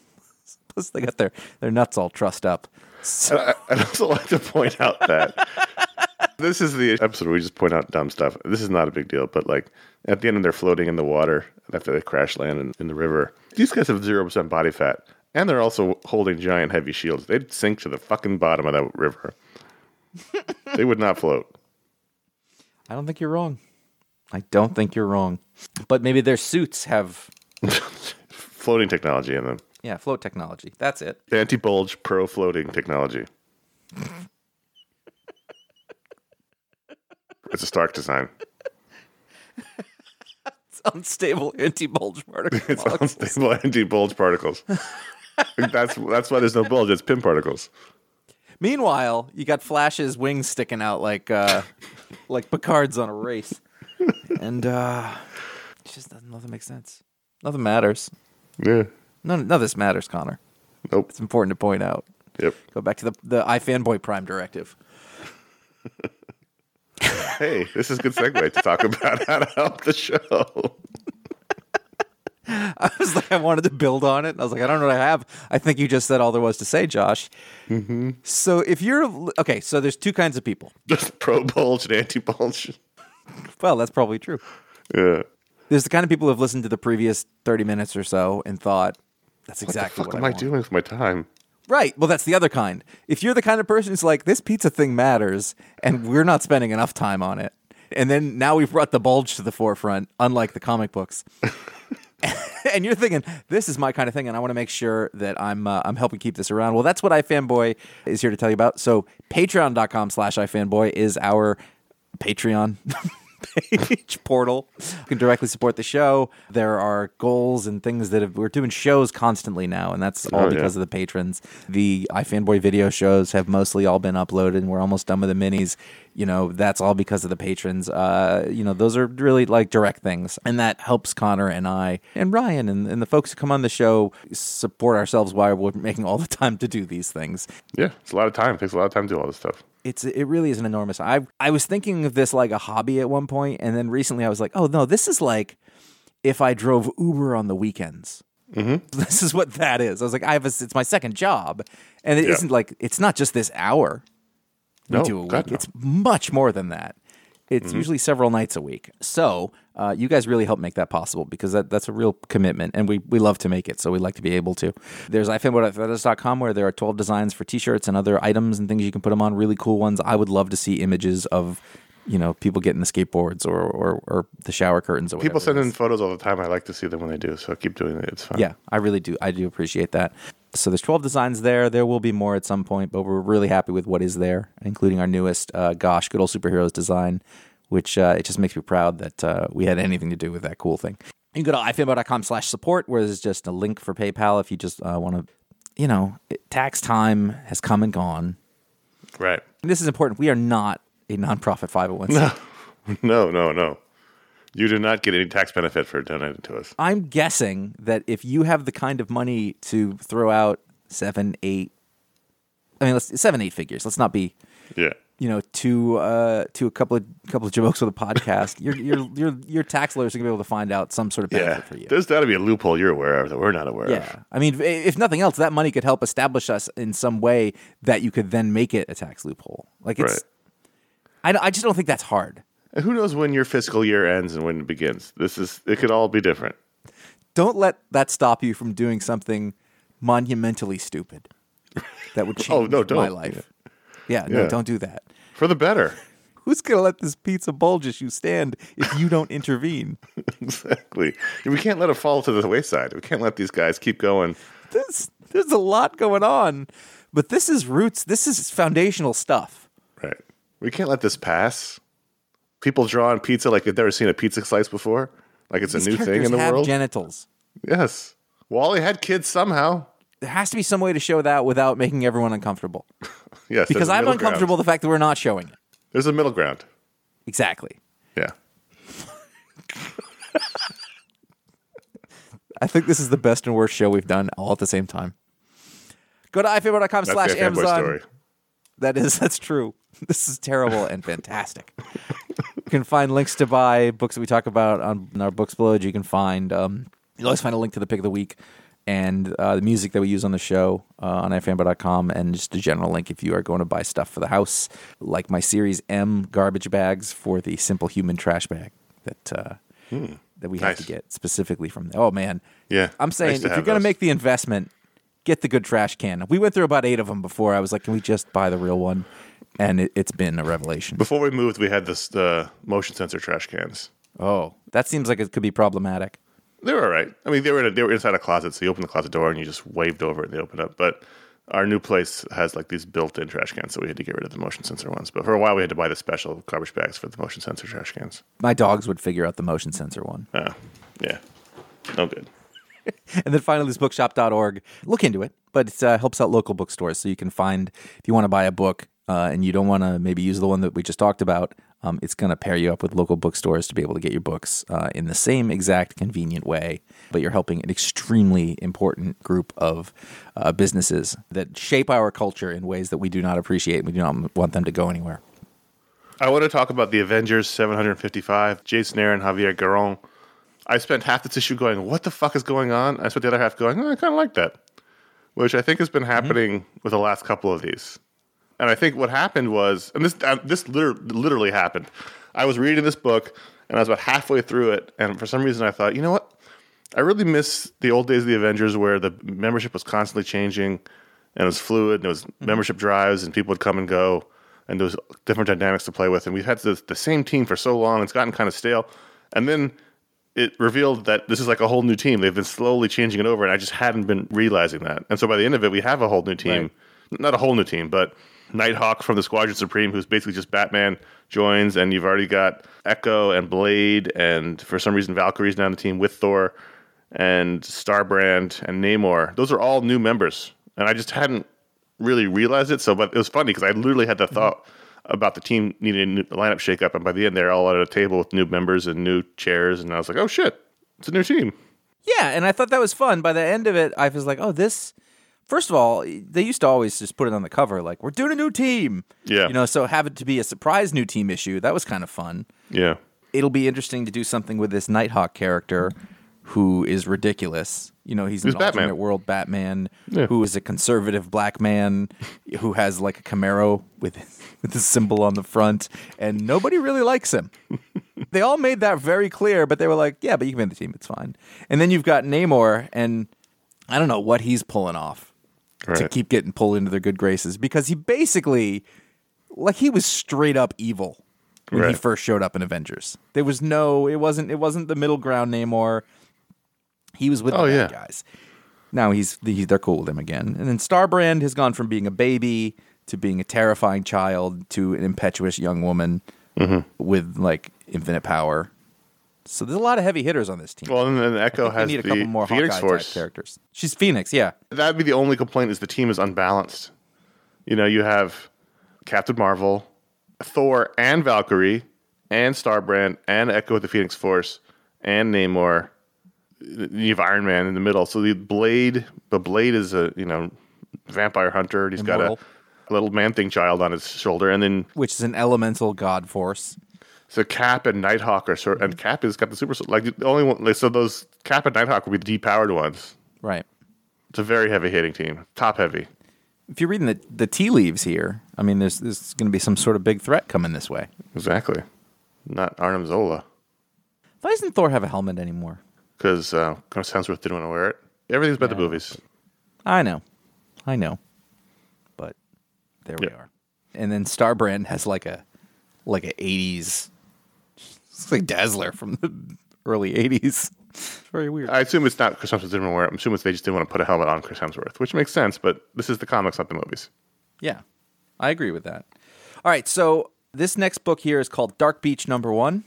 got their nuts all trussed up. So. I'd also like to point out that this is the episode where we just point out dumb stuff. This is not a big deal, but at the end, they're floating in the water after they crash land in the river. These guys have 0% body fat, and they're also holding giant heavy shields. They'd sink to the fucking bottom of that river. They would not float. I don't think you're wrong. But maybe their suits have floating technology in them. Yeah, float technology. That's it. Anti-bulge pro floating technology. It's a Stark design. It's unstable anti-bulge particles. It's unstable anti-bulge particles. That's why there's no bulge. It's pin particles. Meanwhile, you got Flash's wings sticking out like Picard's on a race, and it just nothing makes sense. Nothing matters. Yeah. None of this matters, Connor. Nope. It's important to point out. Yep. Go back to the iFanboy Prime directive. Hey, this is a good segue to talk about how to help the show. I wanted to build on it. And I was like, I don't know what I have. I think you just said all there was to say, Josh. Mm-hmm. So if you're okay, so there's two kinds of people. Just pro bulge and anti bulge. Well, that's probably true. Yeah. There's the kind of people who have listened to the previous 30 minutes or so and thought, that's exactly what am I doing with my time? Right. Well, that's the other kind. If you're the kind of person who's like, this pizza thing matters, and we're not spending enough time on it, and then now we've brought the bulge to the forefront, unlike the comic books, and you're thinking, this is my kind of thing, and I want to make sure that I'm helping keep this around. Well, that's what iFanboy is here to tell you about. So patreon.com/iFanboy is our Patreon page portal. You can directly support the show. There are goals and things we're doing shows constantly now, and that's all because of the patrons. The iFanboy video shows have mostly all been uploaded, and we're almost done with the minis. That's all because of the patrons. Those are really like direct things, and that helps Connor and I and Ryan and the folks who come on the show support ourselves while we're making all the time to do these things. Yeah, it's a lot of time. It takes a lot of time to do all this stuff. It really is an enormous. I was thinking of this like a hobby at one point, and then recently I was like, oh no, this is like if I drove Uber on the weekends. Mm-hmm. This is what that is. I was like, it's my second job, and it isn't like it's not just this hour we do a week. God, no. It's much more than that. It's usually several nights a week. So you guys really help make that possible because that's a real commitment, and we love to make it, so we like to be able to. There's ifanboy.threadless.com where there are 12 designs for T-shirts and other items and things you can put them on, really cool ones. I would love to see images of people getting the skateboards or the shower curtains or whatever. People send in photos all the time. I like to see them when they do, so keep doing it. It's fun. Yeah, I really do. I do appreciate that. So there's 12 designs there. There will be more at some point, but we're really happy with what is there, including our newest, good old superheroes design, which it just makes me proud that we had anything to do with that cool thing. You can go to ifanboy.com/support, where there's just a link for PayPal if you just want to, tax time has come and gone. Right. And this is important. We are not a nonprofit 501c. No. You do not get any tax benefit for donating to us. I'm guessing that if you have the kind of money to throw out 7, 8 figures. Let's not be, to a couple of jokes with a podcast. Your tax lawyers are gonna be able to find out some sort of benefit for you. There's got to be a loophole you're aware of that we're not aware of. Yeah, I mean, if nothing else, that money could help establish us in some way that you could then make it a tax loophole. Like it's, right. I just don't think that's hard. And who knows when your fiscal year ends and when it begins? It could all be different. Don't let that stop you from doing something monumentally stupid that would change my life. Yeah, no, don't do that. For the better. Who's going to let this pizza bulge as you stand if you don't intervene? Exactly. We can't let it fall to the wayside. We can't let these guys keep going. There's a lot going on, but this is roots. This is foundational stuff. Right. We can't let this pass. People drawing pizza like they've never seen a pizza slice before. Like it's a new thing in the world. Have genitals. Yes. Wally had kids somehow. There has to be some way to show that without making everyone uncomfortable. Yes. Because I'm uncomfortable with the fact that we're not showing it. There's a middle ground. Exactly. Yeah. I think this is the best and worst show we've done all at the same time. Go to ifanboy.com/Amazon. That's true. This is terrible and fantastic. You can find links to buy books that we talk about on our books below. You can find, you'll always find a link to the pick of the week and the music that we use on the show on ifanboy.com, and just a general link if you are going to buy stuff for the house, like my Series M garbage bags for the Simple Human trash bag that we have to get specifically from there. Oh, man. Yeah. I'm saying if you're going to make the investment, get the good trash can. We went through about 8 of them before. I was like, can we just buy the real one? And it's been a revelation. Before we moved, we had this motion sensor trash cans. Oh, that seems like it could be problematic. They were all right. I mean, they were inside a closet, so you open the closet door and you just waved over it and they opened up. But our new place has like these built-in trash cans, so we had to get rid of the motion sensor ones. But for a while, we had to buy the special garbage bags for the motion sensor trash cans. My dogs would figure out the motion sensor one. Yeah. No good. And then finally, this bookshop.org. Look into it, but it helps out local bookstores. So you can find, if you want to buy a book and you don't want to maybe use the one that we just talked about, it's going to pair you up with local bookstores to be able to get your books in the same exact convenient way. But you're helping an extremely important group of businesses that shape our culture in ways that we do not appreciate. We do not want them to go anywhere. I want to talk about the Avengers 755, Jason Aaron, Javier Garron. I spent half this issue going, what the fuck is going on? I spent the other half going, I kind of like that. Which I think has been happening with the last couple of these. And I think what happened was, and this literally happened. I was reading this book, and I was about halfway through it, and for some reason I thought, you know what? I really miss the old days of the Avengers where the membership was constantly changing, and it was fluid, and it was membership drives, and people would come and go, and there was different dynamics to play with. And we've had the same team for so long, it's gotten kind of stale. And then it revealed that this is like a whole new team. They've been slowly changing it over, and I just hadn't been realizing that. And so by the end of it, we have a whole new team. Right. Not a whole new team, but Nighthawk from the Squadron Supreme, who's basically just Batman, joins, and you've already got Echo and Blade, and for some reason Valkyrie's now on the team with Thor, and Starbrand and Namor. Those are all new members, and I just hadn't really realized it. But it was funny because I literally had the thought about the team needing a new lineup shakeup, and by the end they're all at a table with new members and new chairs, and I was like, oh shit, it's a new team. Yeah, and I thought that was fun. By the end of it, I was like, oh, this... First of all, they used to always just put it on the cover, like, we're doing a new team. Yeah. So have it to be a surprise new team issue. That was kind of fun. Yeah. It'll be interesting to do something with this Nighthawk character who is ridiculous. He's an alternate world Batman who is a conservative black man who has like a Camaro with the symbol on the front, and nobody really likes him. They all made that very clear, but they were like, yeah, but you can be in the team. It's fine. And then you've got Namor, and I don't know what he's pulling off. Right. To keep getting pulled into their good graces, because he basically, like, he was straight up evil when he first showed up in Avengers. There was it wasn't the middle ground Namor. He was with the bad guys. now they're cool with him again. And then Starbrand has gone from being a baby to being a terrifying child to an impetuous young woman with like infinite power. So there's a lot of heavy hitters on this team. Well, and then Echo has need a the couple more Phoenix Hawkeye Force. type characters. She's Phoenix, yeah. That'd be the only complaint is the team is unbalanced. You know, you have Captain Marvel, Thor and Valkyrie, and Starbrand, and Echo with the Phoenix Force, and Namor. You have Iron Man in the middle. So the Blade is a, vampire hunter. He's Immortal. got a little man-thing child on his shoulder. And then, Which is an elemental god force. so Cap and Nighthawk are and Cap has got the super, like the only one, like, so those Cap and Nighthawk would be the depowered ones. Right. It's a very heavy-hitting team. Top heavy. If you're reading the tea leaves here, I mean, there's going to be some sort of big threat coming this way. Exactly. Not Arnim Zola. Why doesn't Thor have a helmet anymore? Because Chris Hemsworth didn't want to wear it. Everything's about the movies. I know. But there we are. And then Starbrand has like a 80s. It's like Dazzler from the early 80s. It's very weird. I assume it's not Chris Hemsworth didn't want to wear it. I'm assuming they just didn't want to put a helmet on Chris Hemsworth, which makes sense, but this is the comics, not the movies. Yeah, I agree with that. All right, so this next book here is called Dark Beach #1,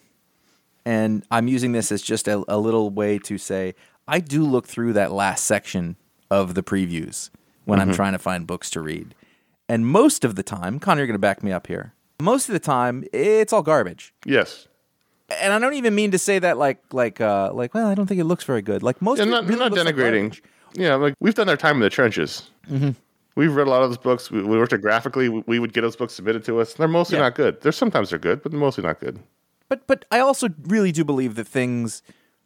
and I'm using this as just a little way to say I do look through that last section of the previews when I'm trying to find books to read. And most of the time, Connor, you're going to back me up here, most of the time, it's all garbage. Yes. And I don't even mean to say that like, well, I don't think it looks very good. Like most of it You're really not looks like denigrating. garbage. Yeah, like we've done our time in the trenches. Mm-hmm. We've read a lot of those books. We worked it graphically. We would get those books submitted to us. They're mostly not good. Sometimes they're good, but they're mostly not good. But I also really do believe that things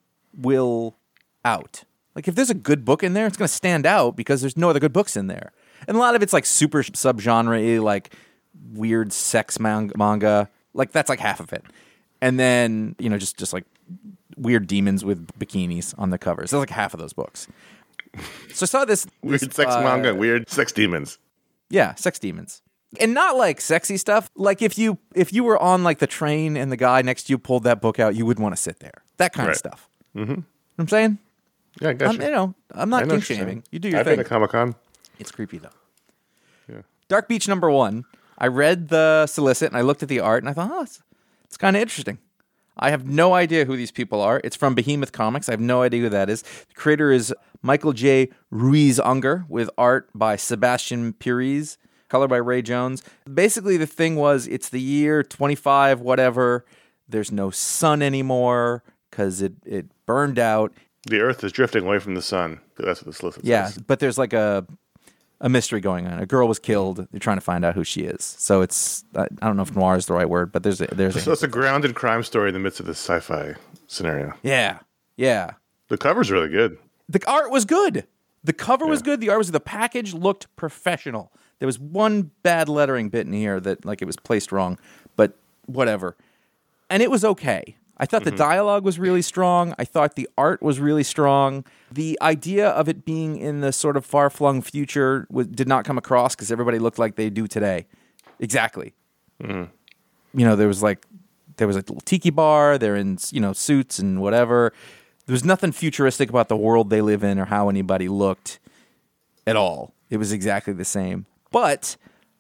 will out. Like if there's a good book in there, it's going to stand out because there's no other good books in there. And a lot of it's like super subgenre-y, like weird sex manga. Like that's like half of it. And then, just like weird demons with bikinis on the covers. There's like half of those books. So I saw this Weird sex manga, weird sex demons. Yeah, sex demons. And not like sexy stuff. Like if you were on like the train and the guy next to you pulled that book out, you wouldn't want to sit there. That kind of stuff. Mm-hmm. You know what I'm saying? Yeah, I got you. I'm not kink shaming. You do your I've thing. been to Comic-Con. It's creepy though. Yeah. Dark Beach #1. I read the solicit and I looked at the art and I thought, it's kind of interesting. I have no idea who these people are. It's from Behemoth Comics. I have no idea who that is. The creator is Michael J. Ruiz-Unger with art by Sebastian Pires, color by Ray Jones. Basically, the thing was, it's the year 25, whatever. There's no sun anymore because it burned out. The Earth is drifting away from the sun. That's what the solicit says. But there's like a mystery going on. A girl was killed. They're trying to find out who she is. So it's, I don't know if noir is the right word, but there's So it's a grounded crime story in the midst of this sci-fi scenario. Yeah. The cover's really good. The art was good. The cover was good. The package looked professional. There was one bad lettering bit in here that like it was placed wrong, but whatever. And it was okay. I thought the dialogue was really strong. I thought the art was really strong. The idea of it being in the sort of far-flung future did not come across because everybody looked like they do today. Exactly. There was a little tiki bar. They're in suits and whatever. There was nothing futuristic about the world they live in or how anybody looked at all. It was exactly the same. But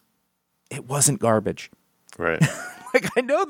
it wasn't garbage. Right. Like I know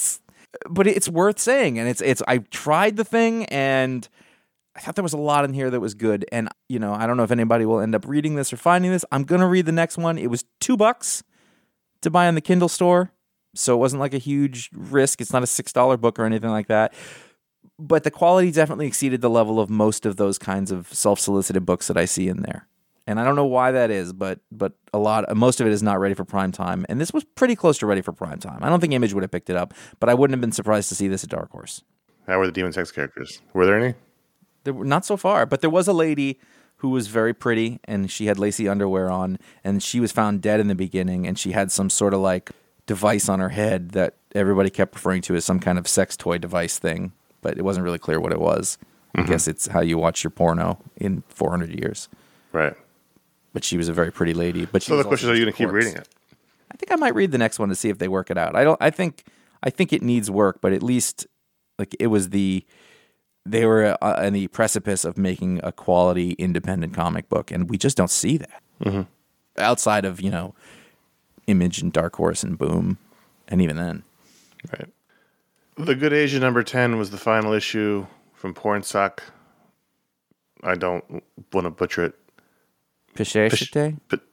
but it's worth saying, and it's. I tried the thing, and I thought there was a lot in here that was good. And I don't know if anybody will end up reading this or finding this. I'm gonna read the next one. It was $2 to buy on the Kindle store, so it wasn't like a huge risk. It's not a $6 book or anything like that. But the quality definitely exceeded the level of most of those kinds of self-solicited books that I see in there. And I don't know why that is, but most of it is not ready for prime time. And this was pretty close to ready for prime time. I don't think Image would have picked it up, but I wouldn't have been surprised to see this at Dark Horse. How were the demon sex characters? Were there any? There were not so far, but there was a lady who was very pretty, and she had lacy underwear on, and she was found dead in the beginning, and she had some sort of like device on her head that everybody kept referring to as some kind of sex toy device thing, but it wasn't really clear what it was. I guess it's how you watch your porno in 400 years. Right. But she was a very pretty lady. But So the question is, are you going to keep reading it? I think I might read the next one to see if they work it out. I think it needs work, but at least like it was the they were on the precipice of making a quality independent comic book, and we just don't see that. Mm-hmm. Outside of, Image and Dark Horse and Boom, and even then. Right. The Good Asian number 10 was the final issue from Pornsak. I don't want to butcher it. Pisheshite?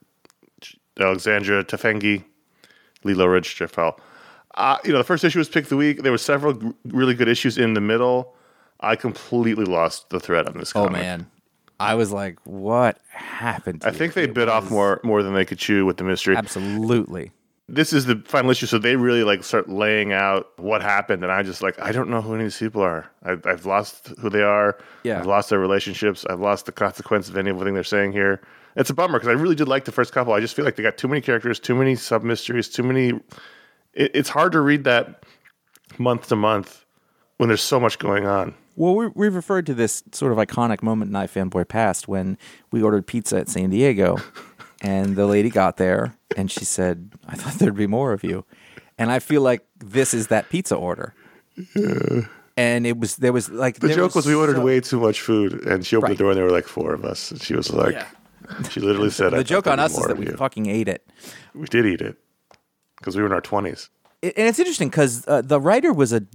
Alexandra Tefengi, Lilo Ridge Jeffel. The first issue was Pick of the Week. There were several really good issues in the middle. I completely lost the thread on this comic. Oh, man. I was like, what happened to I think they bit off more than they could chew with the mystery. Absolutely. This is the final issue, so they really start laying out what happened, and I just I don't know who any of these people are. I've lost who they are. Yeah. I've lost their relationships. I've lost the consequence of anything they're saying here. It's a bummer because I really did like the first couple. I just feel like they got too many characters, too many sub mysteries, too many. It's hard to read that month to month when there's so much going on. Well, we've referred to this sort of iconic moment in iFanboy Past when we ordered pizza at San Diego, and the lady got there, and she said, I thought there'd be more of you. And I feel like this is that pizza order. Yeah. And the joke was we ordered way too much food, and she opened the door, and there were 4 of us, and she was like, she literally said, the joke on us is that we fucking ate it. We did eat it, because we were in our 20s. And it's interesting because the writer was a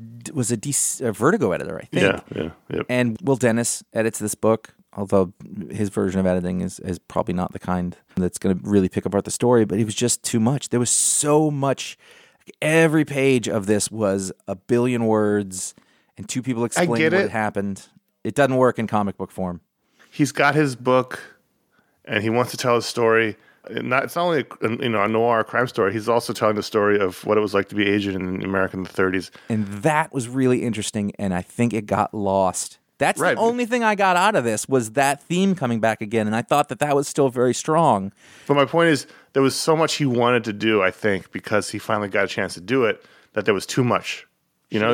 Vertigo editor, I think. Yeah. Yep. And Will Dennis edits this book, although his version of editing is probably not the kind that's going to really pick apart the story, but it was just too much. There was so much. Every page of this was a billion words and 2 people explaining what had happened. It doesn't work in comic book form. He's got his book, and he wants to tell his story. It's not only a noir crime story. He's also telling the story of what it was like to be Asian in America in the 30s. And that was really interesting, and I think it got lost. That's the only thing I got out of this was that theme coming back again, and I thought that was still very strong. But my point is, there was so much he wanted to do, I think, because he finally got a chance to do it, that there was too much. You got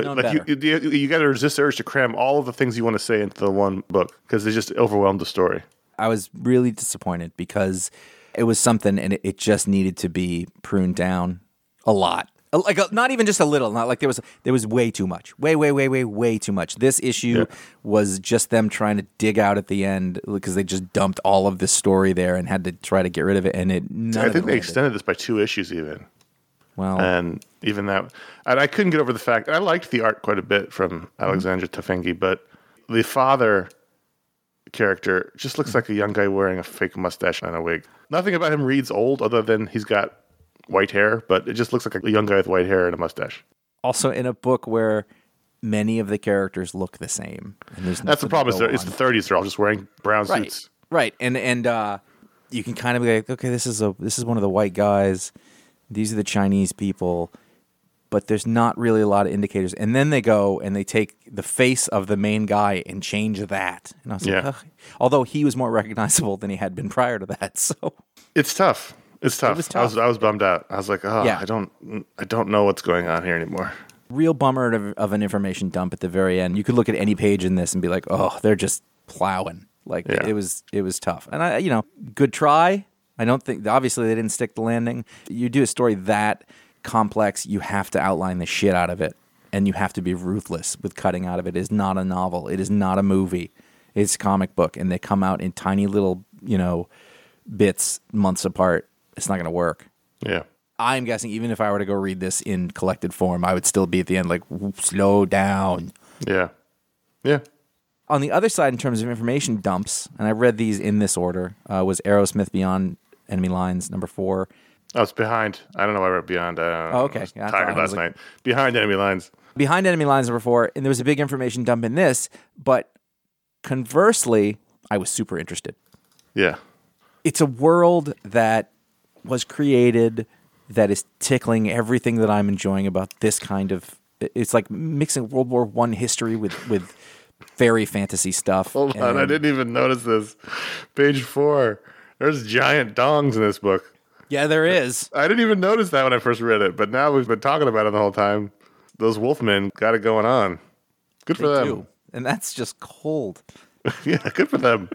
to resist the urge to cram all of the things you want to say into the one book, because they just overwhelmed the story. I was really disappointed because it was something, and it just needed to be pruned down a lot. Not even just a little. Not like there was way too much. Way too much. This issue was just them trying to dig out at the end because they just dumped all of this story there and had to try to get rid of it. And I think they extended this by 2 issues even. Well, and even that, and I couldn't get over the fact. I liked the art quite a bit from Alexandra Tefengi, but the father character just looks like a young guy wearing a fake mustache and a wig. Nothing about him reads old other than he's got white hair, but it just looks like a young guy with white hair and a mustache. Also in a book where many of the characters look the same. And that's the problem. It's the 30s. They're all just wearing brown suits. Right. And you can kind of be like, okay, this is one of the white guys. These are the Chinese people. But there's not really a lot of indicators. And then they go and they take the face of the main guy and change that. And I was like, ugh. Although he was more recognizable than he had been prior to that. So it's tough. It's tough. I was bummed out. I was like, I don't know what's going on here anymore. Real bummer of an information dump at the very end. You could look at any page in this and be like, oh, they're just plowing. It was tough. And good try. I don't think, obviously they didn't stick the landing. You do a story that complex, you have to outline the shit out of it. And you have to be ruthless with cutting out of it. It is not a novel. It is not a movie. It's a comic book. And they come out in tiny little, bits months apart. It's not going to work. Yeah. I'm guessing even if I were to go read this in collected form, I would still be at the end like, slow down. Yeah. Yeah. On the other side, in terms of information dumps, and I read these in this order, was Aerosmith Beyond Enemy Lines, number 4. I was behind. I don't know why I wrote Beyond. Okay. I was tired last night. Behind Enemy Lines. Behind Enemy Lines, number 4. And there was a big information dump in this, but conversely, I was super interested. Yeah. It's a world that was created that is tickling everything that I'm enjoying about this kind of. It's like mixing World War I history with fairy fantasy stuff. Hold on, I didn't even notice this. Page 4. There's giant dongs in this book. Yeah, there is. I didn't even notice that when I first read it, but now we've been talking about it the whole time. Those wolfmen got it going on. Good for them. Do. And that's just cold. Yeah, good for them.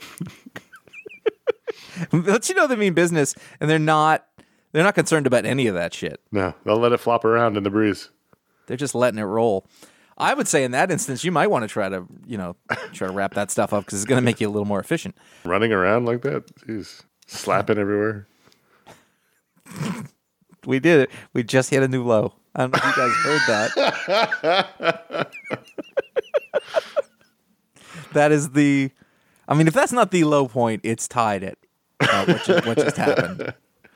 Let you know they mean business, and they're not concerned about any of that shit. No, they'll let it flop around in the breeze. They're just letting it roll. I would say in that instance, you might want to try to wrap that stuff up because it's going to make you a little more efficient. Running around like that? Jeez. Slapping everywhere. We did it. We just hit a new low. I don't know if you guys heard that. That is the... I mean, if that's not the low point, it's tied at what just happened.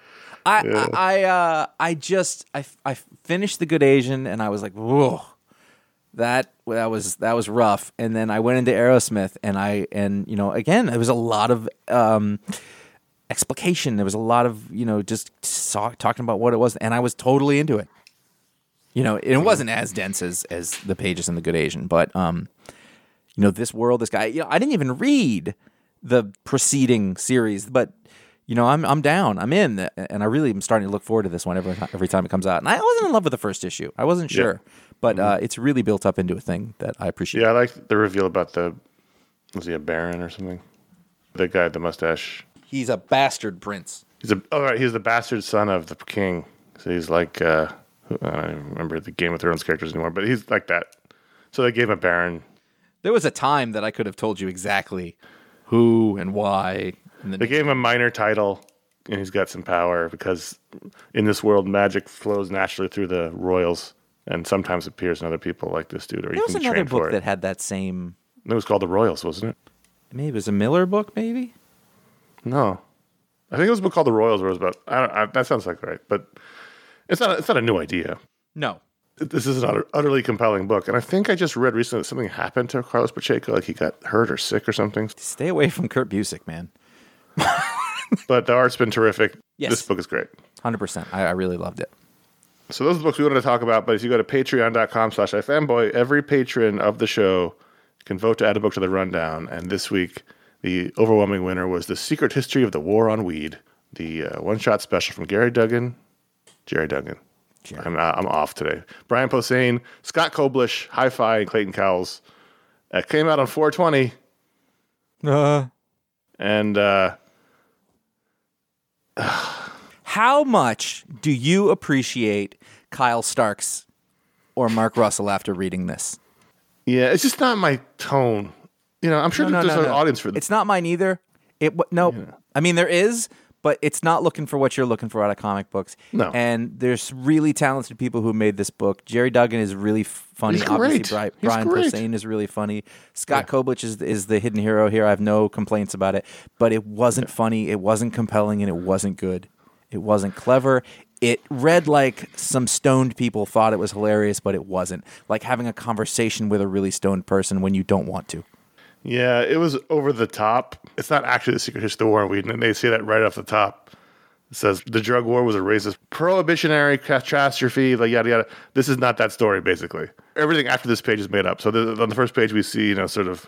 I finished The Good Asian, and I was like, whoa, that was rough. And then I went into Aerosmith, and again, there was a lot of explication. There was a lot of just talking about what it was, and I was totally into it. It wasn't as dense as the pages in The Good Asian, but this world, this guy. I didn't even read the preceding series, but. I'm down. I'm in, and I really am starting to look forward to this one every time it comes out. And I wasn't in love with the first issue. I wasn't sure, but it's really built up into a thing that I appreciate. Yeah, I like the reveal about was he a baron or something? The guy with the mustache. He's a bastard prince. He's the bastard son of the king. So he's like, I don't even remember the Game of Thrones characters anymore, but he's like that. So they gave him a baron. There was a time that I could have told you exactly who and why. They gave him a minor title, and he's got some power because in this world, magic flows naturally through the royals, and sometimes appears in other people like this dude. Or there was another book that had that same. It was called The Royals, wasn't it? Maybe it was a Miller book. Maybe. No, I think it was a book called The Royals, where it was about. That sounds like right, but it's not a new idea. No. This is an utterly compelling book, and I think I just read recently that something happened to Carlos Pacheco, like he got hurt or sick or something. Stay away from Kurt Busiek, man. But the art's been terrific. Yes. This book is great. 100%. I really loved it. So those are the books we wanted to talk about, but if you go to patreon.com/ifanboy, every patron of the show can vote to add a book to the rundown. And this week, the overwhelming winner was The Secret History of the War on Weed, the one-shot special from Jerry Duggan. I'm off today. Brian Posehn, Scott Koblish, Hi-Fi, and Clayton Cowles. It came out on 4/20. And how much do you appreciate Kyle Starks or Mark Russell after reading this? Yeah, it's just not my tone. I'm sure there's an audience for this. It's not mine either. I mean, there is, but it's not looking for what you're looking for out of comic books. No. And there's really talented people who made this book. Jerry Duggan is really funny. He's great. Obviously, Brian Posehn is really funny. Scott Koblish is the hidden hero here. I have no complaints about it. But it wasn't funny. It wasn't compelling, and it wasn't good. It wasn't clever. It read like some stoned people thought it was hilarious, but it wasn't. Like having a conversation with a really stoned person when you don't want to. Yeah, it was over the top. It's not actually The Secret History of the War on Weed, and they say that right off the top. It says the drug war was a racist, prohibitionary catastrophe, like yada yada. This is not that story, basically. Everything after this page is made up. So on the first page, we see, the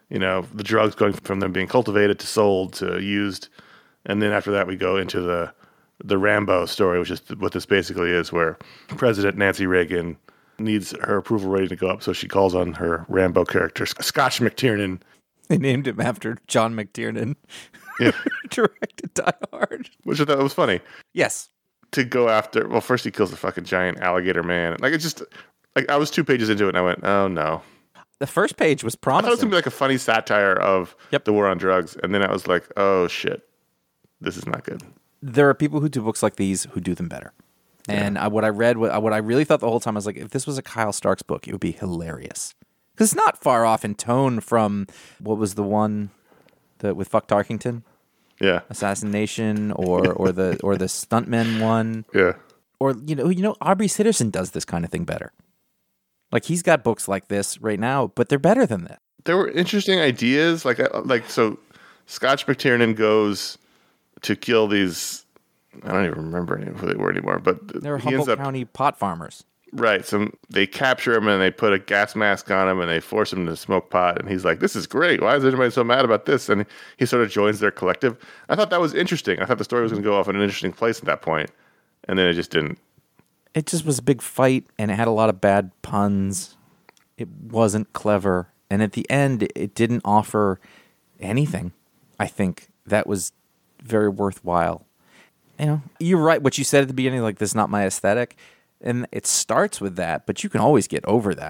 drugs going from them being cultivated to sold to used, and then after that, we go into the Rambo story, which is what this basically is, where President Nancy Reagan needs her approval rating to go up, so she calls on her Rambo character, Scotch McTiernan. They named him after John McTiernan, yeah. directed Die Hard. Which I thought was funny. Yes. To go after, well, first he kills the fucking giant alligator man. Like, it's just, like, I was 2 pages into it, and I went, oh, no. The first page was I promising. thought it was going to be like a funny satire of the war on drugs, and then I was like, oh, shit. This is not good. There are people who do books like these who do them better. And what I read, what I really thought the whole time, I was like, if this was a Kyle Starks book, it would be hilarious. Because it's not far off in tone from, what was the one with Fuck Tarkington? Yeah. Assassination or the Stuntmen one. Yeah. Or, Aubrey Sitterson does this kind of thing better. Like, he's got books like this right now, but they're better than this. There were interesting ideas. So Scotch McTiernan goes to kill these... I don't even remember who they were anymore, but they're Humboldt County pot farmers. Right. So they capture him and they put a gas mask on him and they force him to smoke pot. And he's like, this is great. Why is everybody so mad about this? And he sort of joins their collective. I thought that was interesting. I thought the story was going to go off in an interesting place at that point. And then it just didn't. It just was a big fight and it had a lot of bad puns. It wasn't clever. And at the end, it didn't offer anything, I think, that was very worthwhile. You're right. What you said at the beginning, like, this is not my aesthetic. And it starts with that, but you can always get over that.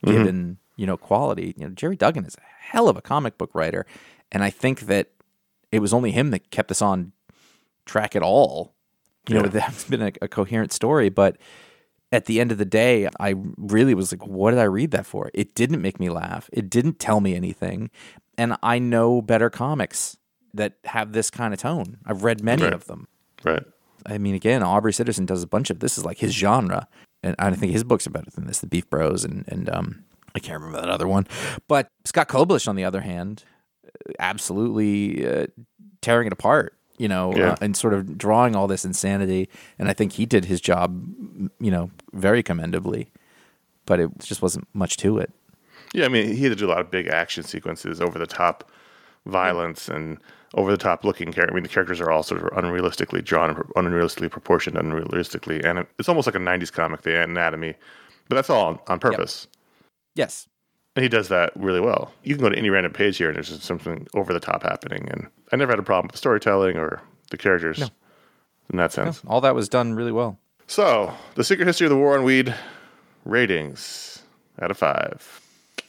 given, quality. Jerry Duggan is a hell of a comic book writer. And I think that it was only him that kept us on track at all. That's been a coherent story. But at the end of the day, I really was like, what did I read that for? It didn't make me laugh. It didn't tell me anything. And I know better comics that have this kind of tone. I've read many of them. Right. I mean, again, Aubrey Sitterson does a bunch of this is like his genre. And I think his books are better than this, The Beef Bros and I can't remember that other one. But Scott Koblish, on the other hand, absolutely tearing it apart, and sort of drawing all this insanity. And I think he did his job, very commendably. But it just wasn't much to it. Yeah, I mean, he had to do a lot of big action sequences, over-the-top violence, and over-the-top looking characters. I mean, the characters are all sort of unrealistically drawn, unrealistically proportioned, unrealistically. And it's almost like a 90s comic, the anatomy. But that's all on purpose. Yep. Yes. And he does that really well. You can go to any random page here and there's just something over the top happening. And I never had a problem with the storytelling or the characters in that sense. No, all that was done really well. So, The Secret History of the War on Weed, ratings out of 5.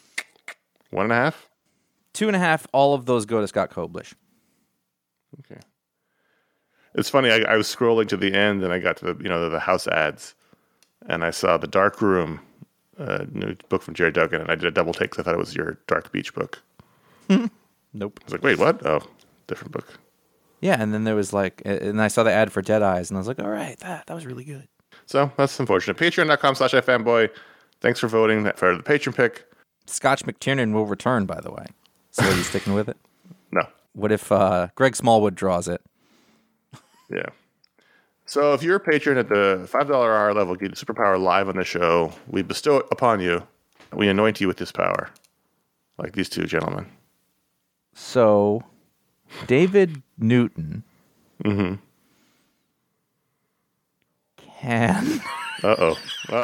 1.5? 2.5. All of those go to Scott Koblish. Okay. It's funny, I was scrolling to the end and I got to the house ads and I saw The Dark Room, new book from Jerry Duggan, and I did a double take because I thought it was your Dark Beach book. Nope. I was like, wait, what? Oh, different book. Yeah, and then there was and I saw the ad for Dead Eyes, and I was like, all right, that was really good. So that's unfortunate. Patreon.com/ifanboy. Thanks for voting for the patron pick. Scotch McTiernan will return, by the way. So are you sticking with it? No. What if Greg Smallwood draws it? Yeah. So if you're a patron at the $5 hour level, get superpower live on the show. We bestow it upon you. We anoint you with this power, like these two gentlemen. So, David Newton can... Uh-oh.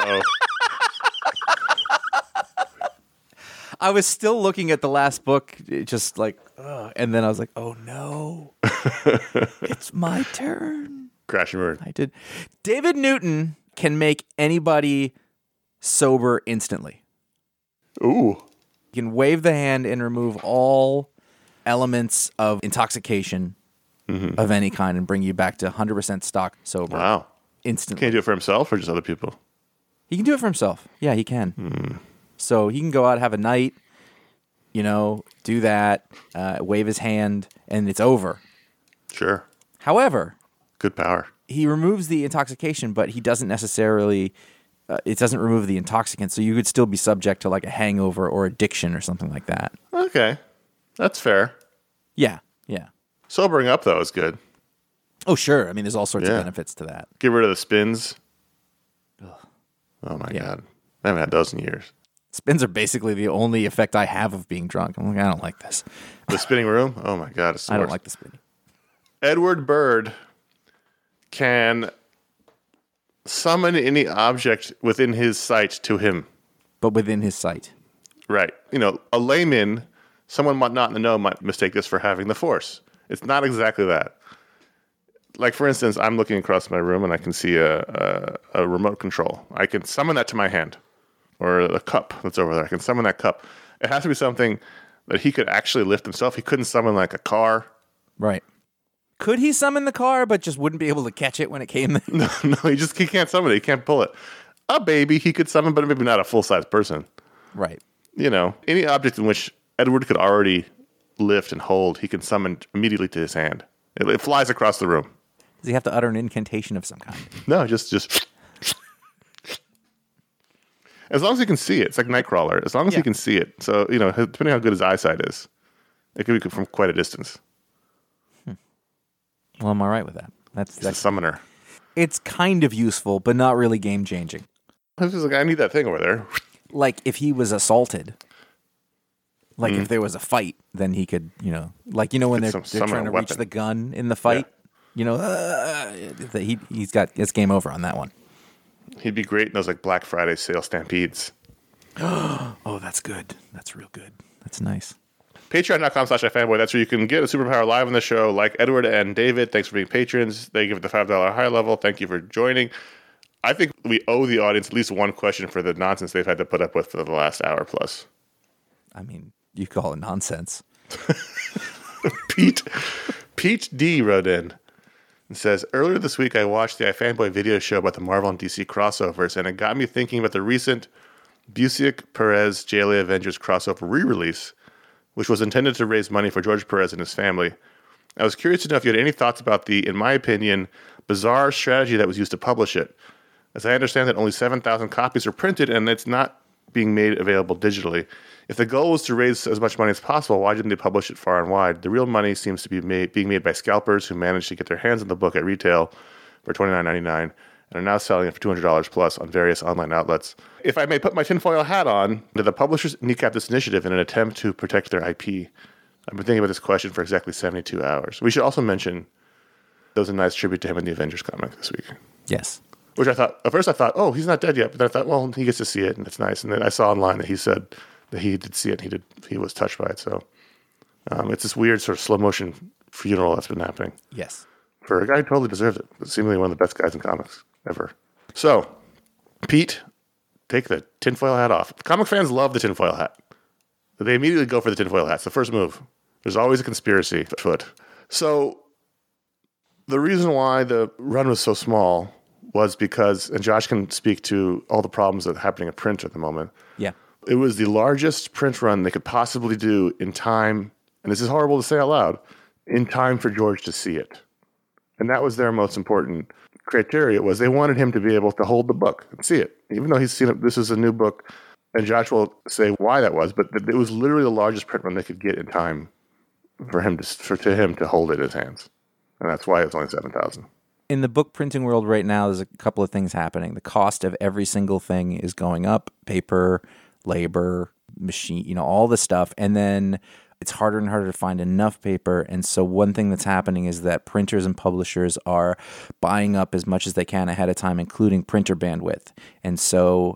I was still looking at the last book, just like, and then I was like, oh no, it's my turn. Crash and burn. I did. David Newton can make anybody sober instantly. Ooh. He can wave the hand and remove all elements of intoxication of any kind and bring you back to 100% stock sober. Wow. Instantly. Can he do it for himself or just other people? He can do it for himself. Yeah, he can. So he can go out, have a night, do that, wave his hand, and it's over. Sure. However, good power. He removes the intoxication, but he doesn't necessarily, it doesn't remove the intoxicant, so you could still be subject to like a hangover or addiction or something like that. Okay. That's fair. Yeah. Sobering up, though, is good. Oh, sure. I mean, there's all sorts of benefits to that. Get rid of the spins. Oh, my God. I haven't had those in years. Spins are basically the only effect I have of being drunk. I'm like, I don't like this. The spinning room? Oh, my God. It's the I worst. don't like the spinning. Edward Bird can summon any object within his sight to him. But within his sight. Right. A layman, someone not in the know, might mistake this for having the Force. It's not exactly that. Like, for instance, I'm looking across my room and I can see a remote control. I can summon that to my hand. Or a cup that's over there. I can summon that cup. It has to be something that he could actually lift himself. He couldn't summon, like, a car. Right. Could he summon the car, but just wouldn't be able to catch it when it came in? No, he can't summon it. He can't pull it. A baby he could summon, but maybe not a full-size person. Right. Any object in which Edward could already lift and hold, he can summon immediately to his hand. It flies across the room. Does he have to utter an incantation of some kind? No, just as long as he can see it. It's like Nightcrawler. As long as he can see it. So, depending on how good his eyesight is, it could be from quite a distance. Well, I'm all right with that. That's a summoner. It's kind of useful, but not really game-changing. I was just like, I need that thing over there. Like, if he was assaulted, like if there was a fight, then he could, when they're trying to reach the gun in the fight, it's game over on that one. He'd be great in those like Black Friday sale stampedes. Oh, that's good. That's real good. That's nice. Patreon.com/ifanboy. That's where you can get a superpower live on the show, like Edward and David. Thanks for being patrons. They give it the $5 high level. Thank you for joining. I think we owe the audience at least one question for the nonsense they've had to put up with for the last hour plus. I mean, you call it nonsense. Pete D wrote in and says, earlier this week I watched the iFanboy video show about the Marvel and DC crossovers, and it got me thinking about the recent Busiek Perez JLA Avengers crossover re-release, which was intended to raise money for George Perez and his family. I was curious to know if you had any thoughts about the, in my opinion, bizarre strategy that was used to publish it. As I understand that only 7,000 copies were printed and it's not being made available digitally. If the goal was to raise as much money as possible, why didn't they publish it far and wide? The real money seems to be being made by scalpers who managed to get their hands on the book at retail for $29.99 and are now selling it for $200 plus on various online outlets. If I may put my tinfoil hat on, did the publishers kneecap this initiative in an attempt to protect their IP? I've been thinking about this question for exactly 72 hours. We should also mention there was a nice tribute to him in the Avengers comic this week. Yes. Which I thought, at first I thought, oh, he's not dead yet. But then I thought, well, he gets to see it and it's nice. And then I saw online that he said that he did see it. He was touched by it. So it's this weird sort of slow motion funeral that's been happening. Yes. For a guy who totally deserved it. Seemingly one of the best guys in comics ever. So, Pete, take the tinfoil hat off. Comic fans love the tinfoil hat. They immediately go for the tinfoil hat. It's the first move. There's always a conspiracy afoot. So, the reason why the run was so small was because, and Josh can speak to all the problems that are happening at print at the moment. Yeah. It was the largest print run they could possibly do in time, and this is horrible to say out loud, in time for George to see it. And that was their most important criteria, was they wanted him to be able to hold the book and see it. Even though he's seen it, this is a new book, and Josh will say why that was, but it was literally the largest print run they could get in time for him to hold it in his hands. And that's why it's only 7,000. In the book printing world right now, there's a couple of things happening. The cost of every single thing is going up. Paper, labor, machine, all the stuff. And then it's harder and harder to find enough paper. And so one thing that's happening is that printers and publishers are buying up as much as they can ahead of time, including printer bandwidth. And so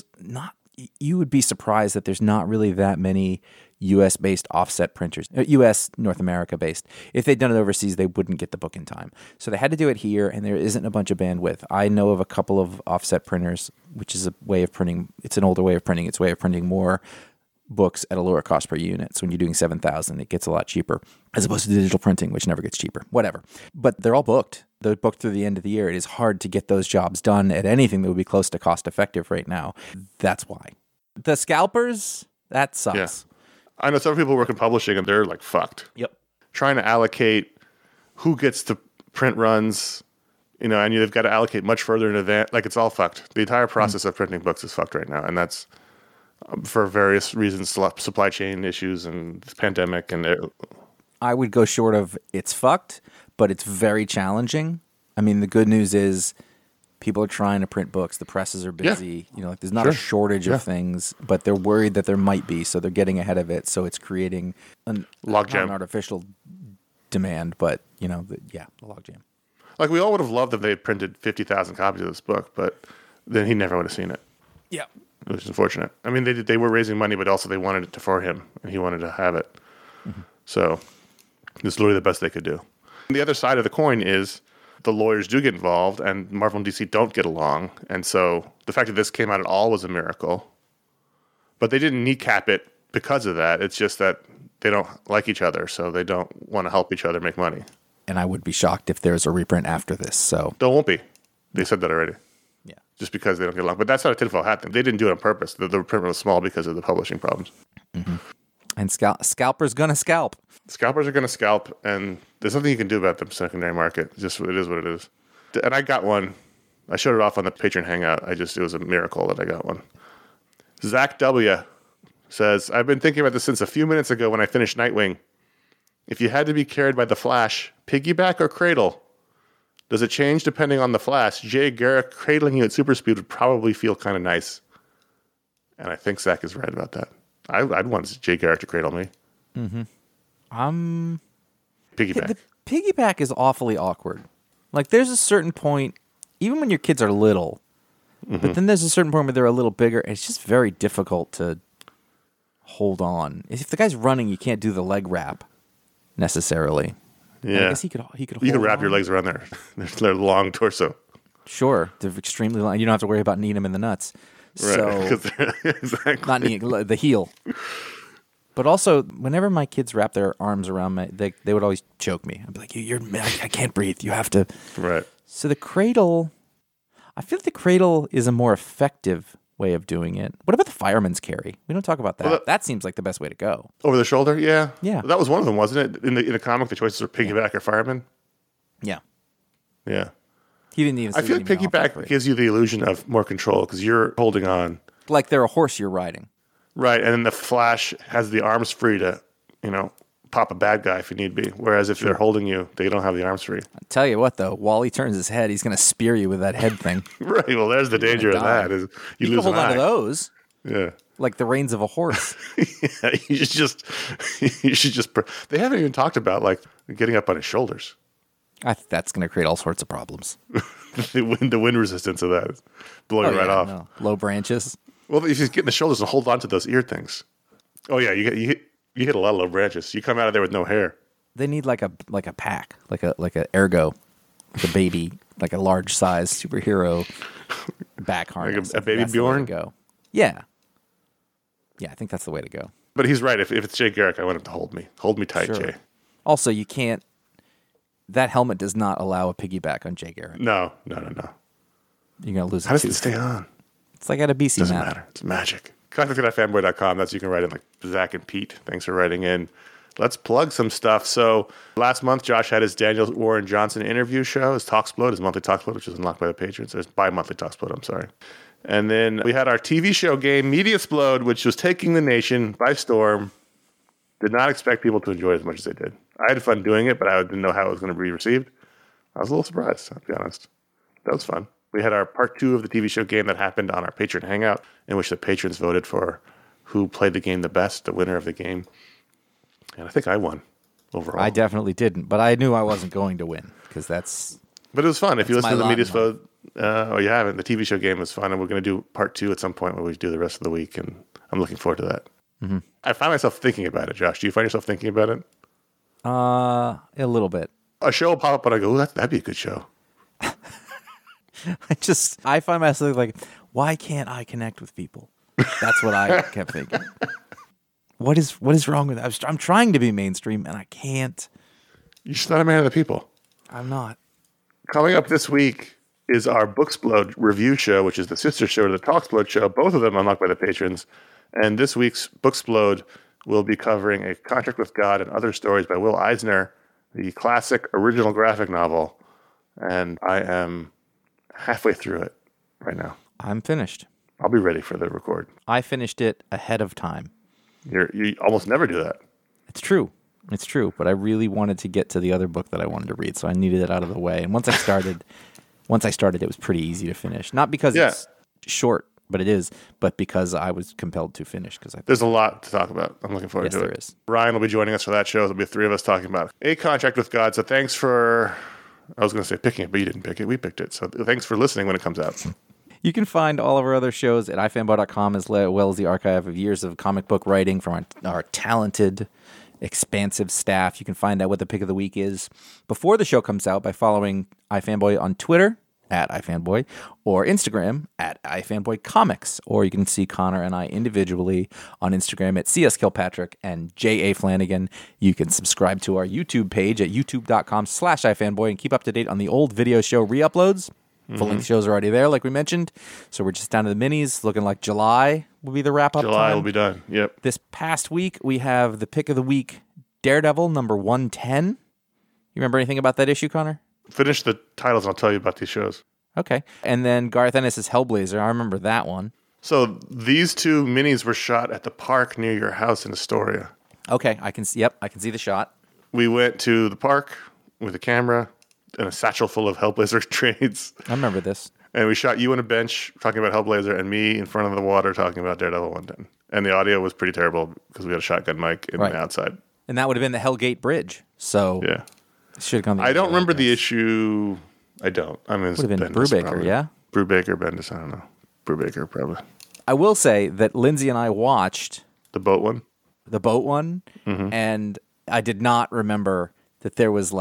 you would be surprised that there's not really that many U.S.-based offset printers, U.S. North America-based. If they'd done it overseas, they wouldn't get the book in time. So they had to do it here, and there isn't a bunch of bandwidth. I know of a couple of offset printers, which is a way of printing. It's an older way of printing. It's a way of printing more books at a lower cost per unit. So when you're doing 7,000, it gets a lot cheaper, as opposed to digital printing, which never gets cheaper. Whatever. But they're all booked. They're booked through the end of the year. It is hard to get those jobs done at anything that would be close to cost-effective right now. That's why. The scalpers, that sucks. Yeah. I know some people work in publishing and they're like fucked. Yep. Trying to allocate who gets to print runs, and they've got to allocate much further in advance. Like, it's all fucked. The entire process of printing books is fucked right now. And that's for various reasons, supply chain issues and this pandemic. I would go short of it's fucked, but it's very challenging. I mean, the good news is people are trying to print books. The presses are busy. Yeah. There's not a shortage of things, but they're worried that there might be, so they're getting ahead of it. So it's creating not an artificial demand, but the logjam. Like, we all would have loved if they had printed 50,000 copies of this book, but then he never would have seen it. Yeah, which is unfortunate. I mean, they were raising money, but also they wanted it for him, and he wanted to have it. Mm-hmm. So it's literally the best they could do. And the other side of the coin is, the lawyers do get involved, and Marvel and DC don't get along. And so the fact that this came out at all was a miracle. But they didn't kneecap it because of that. It's just that they don't like each other, so they don't want to help each other make money. And I would be shocked if there's a reprint after this. So there won't be. They said that already. Yeah. Just because they don't get along. But that's not a tinfoil hat thing. They didn't do it on purpose. The print was small because of the publishing problems. Mm-hmm. And scalpers going to scalp. Scalpers are going to scalp, and there's nothing you can do about the secondary market. Just it is what it is. And I got one. I showed it off on the Patreon Hangout. It was a miracle that I got one. Zach W. says, I've been thinking about this since a few minutes ago when I finished Nightwing. If you had to be carried by the Flash, piggyback or cradle? Does it change depending on the Flash? Jay Garrick cradling you at super speed would probably feel kind of nice. And I think Zach is right about that. I'd want Jay Garrick to cradle me. Mm-hmm. Piggyback. The piggyback is awfully awkward. Like, there's a certain point, even when your kids are little, but then there's a certain point where they're a little bigger, and it's just very difficult to hold on. If the guy's running, you can't do the leg wrap necessarily. Yeah. I guess he could hold You could wrap on. your legs around their long torso. Sure, they're extremely long. You don't have to worry about kneeing them in the nuts. So Exactly. not kneeing the heel. But also, whenever my kids wrap their arms around they would always choke me. I'd be like, I can't breathe. You have to. Right. So the cradle, I feel like the cradle is a more effective way of doing it. What about the fireman's carry? We don't talk about that. Well, that seems like the best way to go. Over the shoulder, yeah. Yeah. That was one of them, wasn't it? In the comic, the choices were piggyback or fireman. Yeah. Yeah. He didn't even. I feel like piggyback gives you the illusion of more control because you're holding on. Like they're a horse you're riding. Right, and then the Flash has the arms free to, pop a bad guy if you need be. Whereas if they're holding you, they don't have the arms free. I tell you what, though, Wally turns his head, he's going to spear you with that head thing. Right. Well, there's the danger of die. that. Is You lose can hold an on to eye. those Yeah. like the reins of a horse. Yeah. You should just. They haven't even talked about like getting up on his shoulders. I think that's going to create all sorts of problems. The wind resistance of that is blowing right off. No. Low branches. Well, if you get in the shoulders and hold on to those ear things. Oh yeah, you hit a lot of low branches. You come out of there with no hair. They need like a pack, like a ergo, like a baby, like a large size superhero back harness. A baby That's the way to Bjorn? go. Yeah. Yeah, I think that's the way to go. But he's right. If it's Jay Garrick, I want him to hold me tight, Sure. Jay. Also, you can't. That helmet does not allow a piggyback on Jay Garrick. No. You're going to lose How a does it tooth. stay on? It's like at a BC Doesn't map. matter. It's magic. Contact@fanboy.com. That's you can write in like Zach and Pete. Thanks for writing in. Let's plug some stuff. So last month, Josh had his Daniel Warren Johnson interview show, his Talksplode, his monthly Talksplode, which is unlocked by the patrons. There's bi-monthly Talksplode, I'm sorry. And then we had our TV show game, Mediasplode, which was taking the nation by storm. Did not expect people to enjoy it as much as they did. I had fun doing it, but I didn't know how it was going to be received. I was a little surprised, I'll be honest. That was fun. We had our part 2 of the TV show game that happened on our Patreon Hangout, in which the patrons voted for who played the game the best, the winner of the game. And I think I won overall. I definitely didn't, but I knew I wasn't going to win because that's. But it was fun. If you That's listen to the my Media's lot vote, or you haven't, the TV show game was fun. And we're going to do part 2 at some point where we do the rest of the week. And I'm looking forward to that. Mm-hmm. I find myself thinking about it, Josh. Do you find yourself thinking about it? A little bit. A show will pop up and I go, that'd be a good show. I find myself like, why can't I connect with people? That's what I kept thinking. What is wrong with that? I'm trying to be mainstream and I can't. You're just not a man of the people. I'm not. Coming up this week is our Booksplode review show, which is the sister show to the Talksplode show, both of them unlocked by the patrons. And this week's Booksplode will be covering A Contract with God and Other Stories by Will Eisner, the classic original graphic novel. And I am halfway through it right now. I'm finished. I'll be ready for the record. I finished it ahead of time. You almost never do that. It's true. It's true. But I really wanted to get to the other book that I wanted to read, so I needed it out of the way. And once I started, it was pretty easy to finish. Not because it's short, but it is, but because I was compelled to finish. There's a lot to talk about. I'm looking forward to it. Yes, there is. Ryan will be joining us for that show. There'll be 3 of us talking about A Contract with God. So thanks for, I was going to say picking it, but you didn't pick it. We picked it. So thanks for listening when it comes out. You can find all of our other shows at ifanboy.com as well as the archive of years of comic book writing from our talented, expansive staff. You can find out what the pick of the week is before the show comes out by following iFanboy on Twitter at iFanboy or Instagram at iFanboyComics. Or you can see Connor and I individually on Instagram at CSKilpatrick and J.A. Flanagan. You can subscribe to our YouTube page at youtube.com/iFanboy and keep up to date on the old video show re-uploads. Full-length shows are already there, like we mentioned. So we're just down to the minis, looking like July will be the wrap-up July time. will be done. Yep. This past week, we have the pick of the week, Daredevil, number 110. You remember anything about that issue, Connor? Finish the titles and I'll tell you about these shows. Okay. And then Garth Ennis' Hellblazer. I remember that one. So these 2 minis were shot at the park near your house in Astoria. Okay. I can see the shot. We went to the park with a camera and a satchel full of Hellblazer trades. I remember this. And we shot you on a bench talking about Hellblazer and me in front of the water talking about Daredevil 110. And the audio was pretty terrible because we had a shotgun mic in the outside. And that would have been the Hellgate Bridge. So yeah, it should have gone. I don't remember the issue. I don't. I mean, would have been Bendis, Brubaker, probably. yeah? Brubaker, Bendis, I don't know. Brubaker, probably. I will say that Lindsay and I watched The boat one? the boat one, and I did not remember that there was like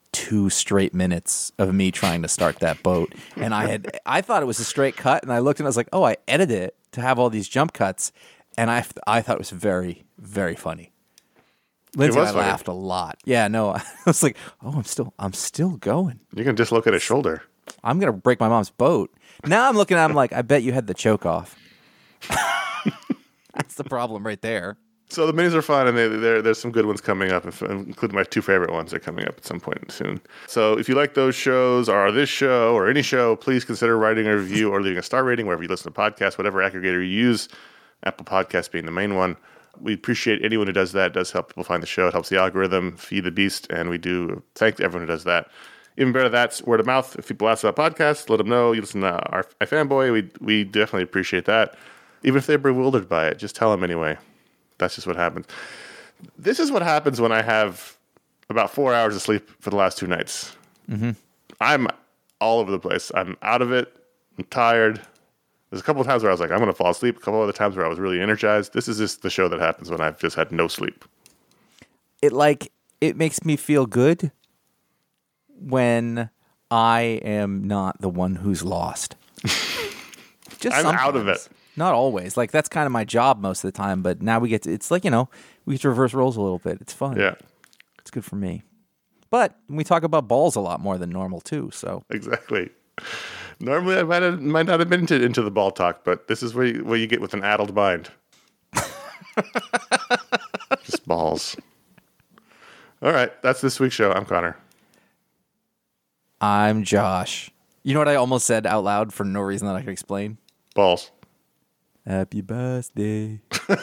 2 straight minutes of me trying to start that boat. And I thought it was a straight cut, and I looked and I was like, oh, I edited it to have all these jump cuts. And I thought it was very, very funny. Lindsay and I laughed a lot. Yeah, no, I was like, oh, I'm still going. You can dislocate a shoulder. I'm going to break my mom's boat. Now I'm looking at him like, I bet you had the choke off. That's the problem right there. So the minis are fun, and there's some good ones coming up, including my 2 favorite ones are coming up at some point soon. So if you like those shows or this show or any show, please consider writing a review or leaving a star rating wherever you listen to podcasts, whatever aggregator you use, Apple Podcasts being the main one. We appreciate anyone who does that. It does help people find the show. It helps the algorithm feed the beast, and we do thank everyone who does that. Even better, that's word of mouth. If people ask about podcasts, let them know. You listen to our iFanboy. We definitely appreciate that. Even if they're bewildered by it, just tell them anyway. That's just what happens. This is what happens when I have about 4 hours of sleep for the last 2 nights. Mm-hmm. I'm all over the place. I'm out of it. I'm tired. There's a couple of times where I was like, I'm going to fall asleep. A couple other times where I was really energized. This is just the show that happens when I've just had no sleep. It makes me feel good when I am not the one who's lost. Just I'm out of it. Not always. Like, that's kind of my job most of the time, but now we get to, it's like, we get to reverse roles a little bit. It's fun. Yeah. It's good for me. But we talk about balls a lot more than normal, too, so. Exactly. Normally, I might not have been into the ball talk, but this is where you get with an addled mind. Just balls. All right, that's this week's show. I'm Connor. I'm Josh. You know what I almost said out loud for no reason that I could explain? Balls. Happy birthday,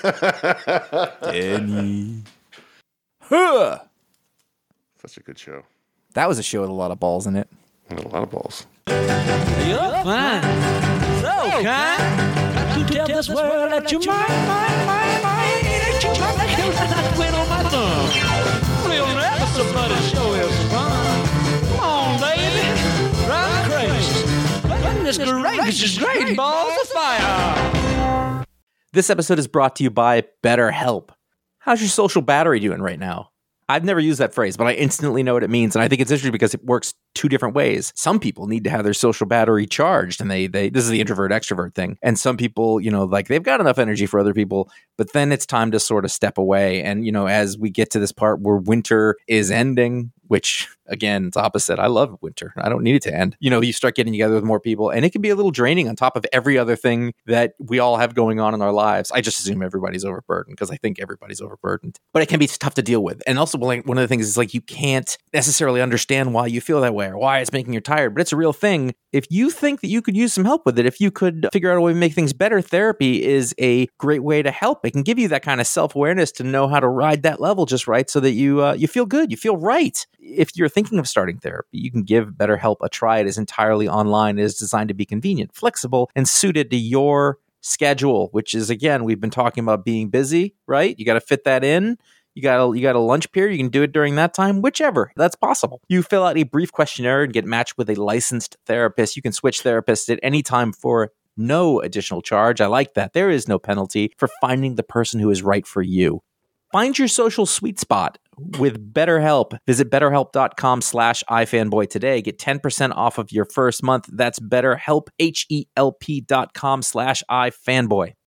Danny. Huh! Such a good show. That was a show with a lot of balls in it. And a lot of balls. You're fine, so kind. Got to tell this world that you're mine. That you try to kill that quit on my thumb. We'll never somebody show us fun. Come on, baby, drive crazy. Goodness gracious, great balls of fire. This episode is brought to you by BetterHelp. How's your social battery doing right now? I've never used that phrase, but I instantly know what it means. And I think it's interesting because it works 2 different ways. Some people need to have their social battery charged, and they this is the introvert extrovert thing. And some people, they've got enough energy for other people, but then it's time to sort of step away. And, as we get to this part where winter is ending, which again, it's opposite. I love winter. I don't need it to end. You start getting together with more people, and it can be a little draining on top of every other thing that we all have going on in our lives. I just assume everybody's overburdened because I think everybody's overburdened, but it can be tough to deal with. And also, one of the things is you can't necessarily understand why you feel that way or why it's making you tired, but it's a real thing. If you think that you could use some help with it, if you could figure out a way to make things better, therapy is a great way to help. It can give you that kind of self-awareness to know how to ride that level just right so that you feel good, you feel right. If you're thinking of starting therapy, you can give BetterHelp a try. It is entirely online. It is designed to be convenient, flexible, and suited to your schedule, which is, again, we've been talking about being busy, right? You got to fit that in. You got a lunch period. You can do it during that time, whichever. That's possible. You fill out a brief questionnaire and get matched with a licensed therapist. You can switch therapists at any time for no additional charge. I like that. There is no penalty for finding the person who is right for you. Find your social sweet spot with BetterHelp. Visit BetterHelp.com/iFanboy today. Get 10% off of your first month. That's BetterHelp, HELP.com/iFanboy.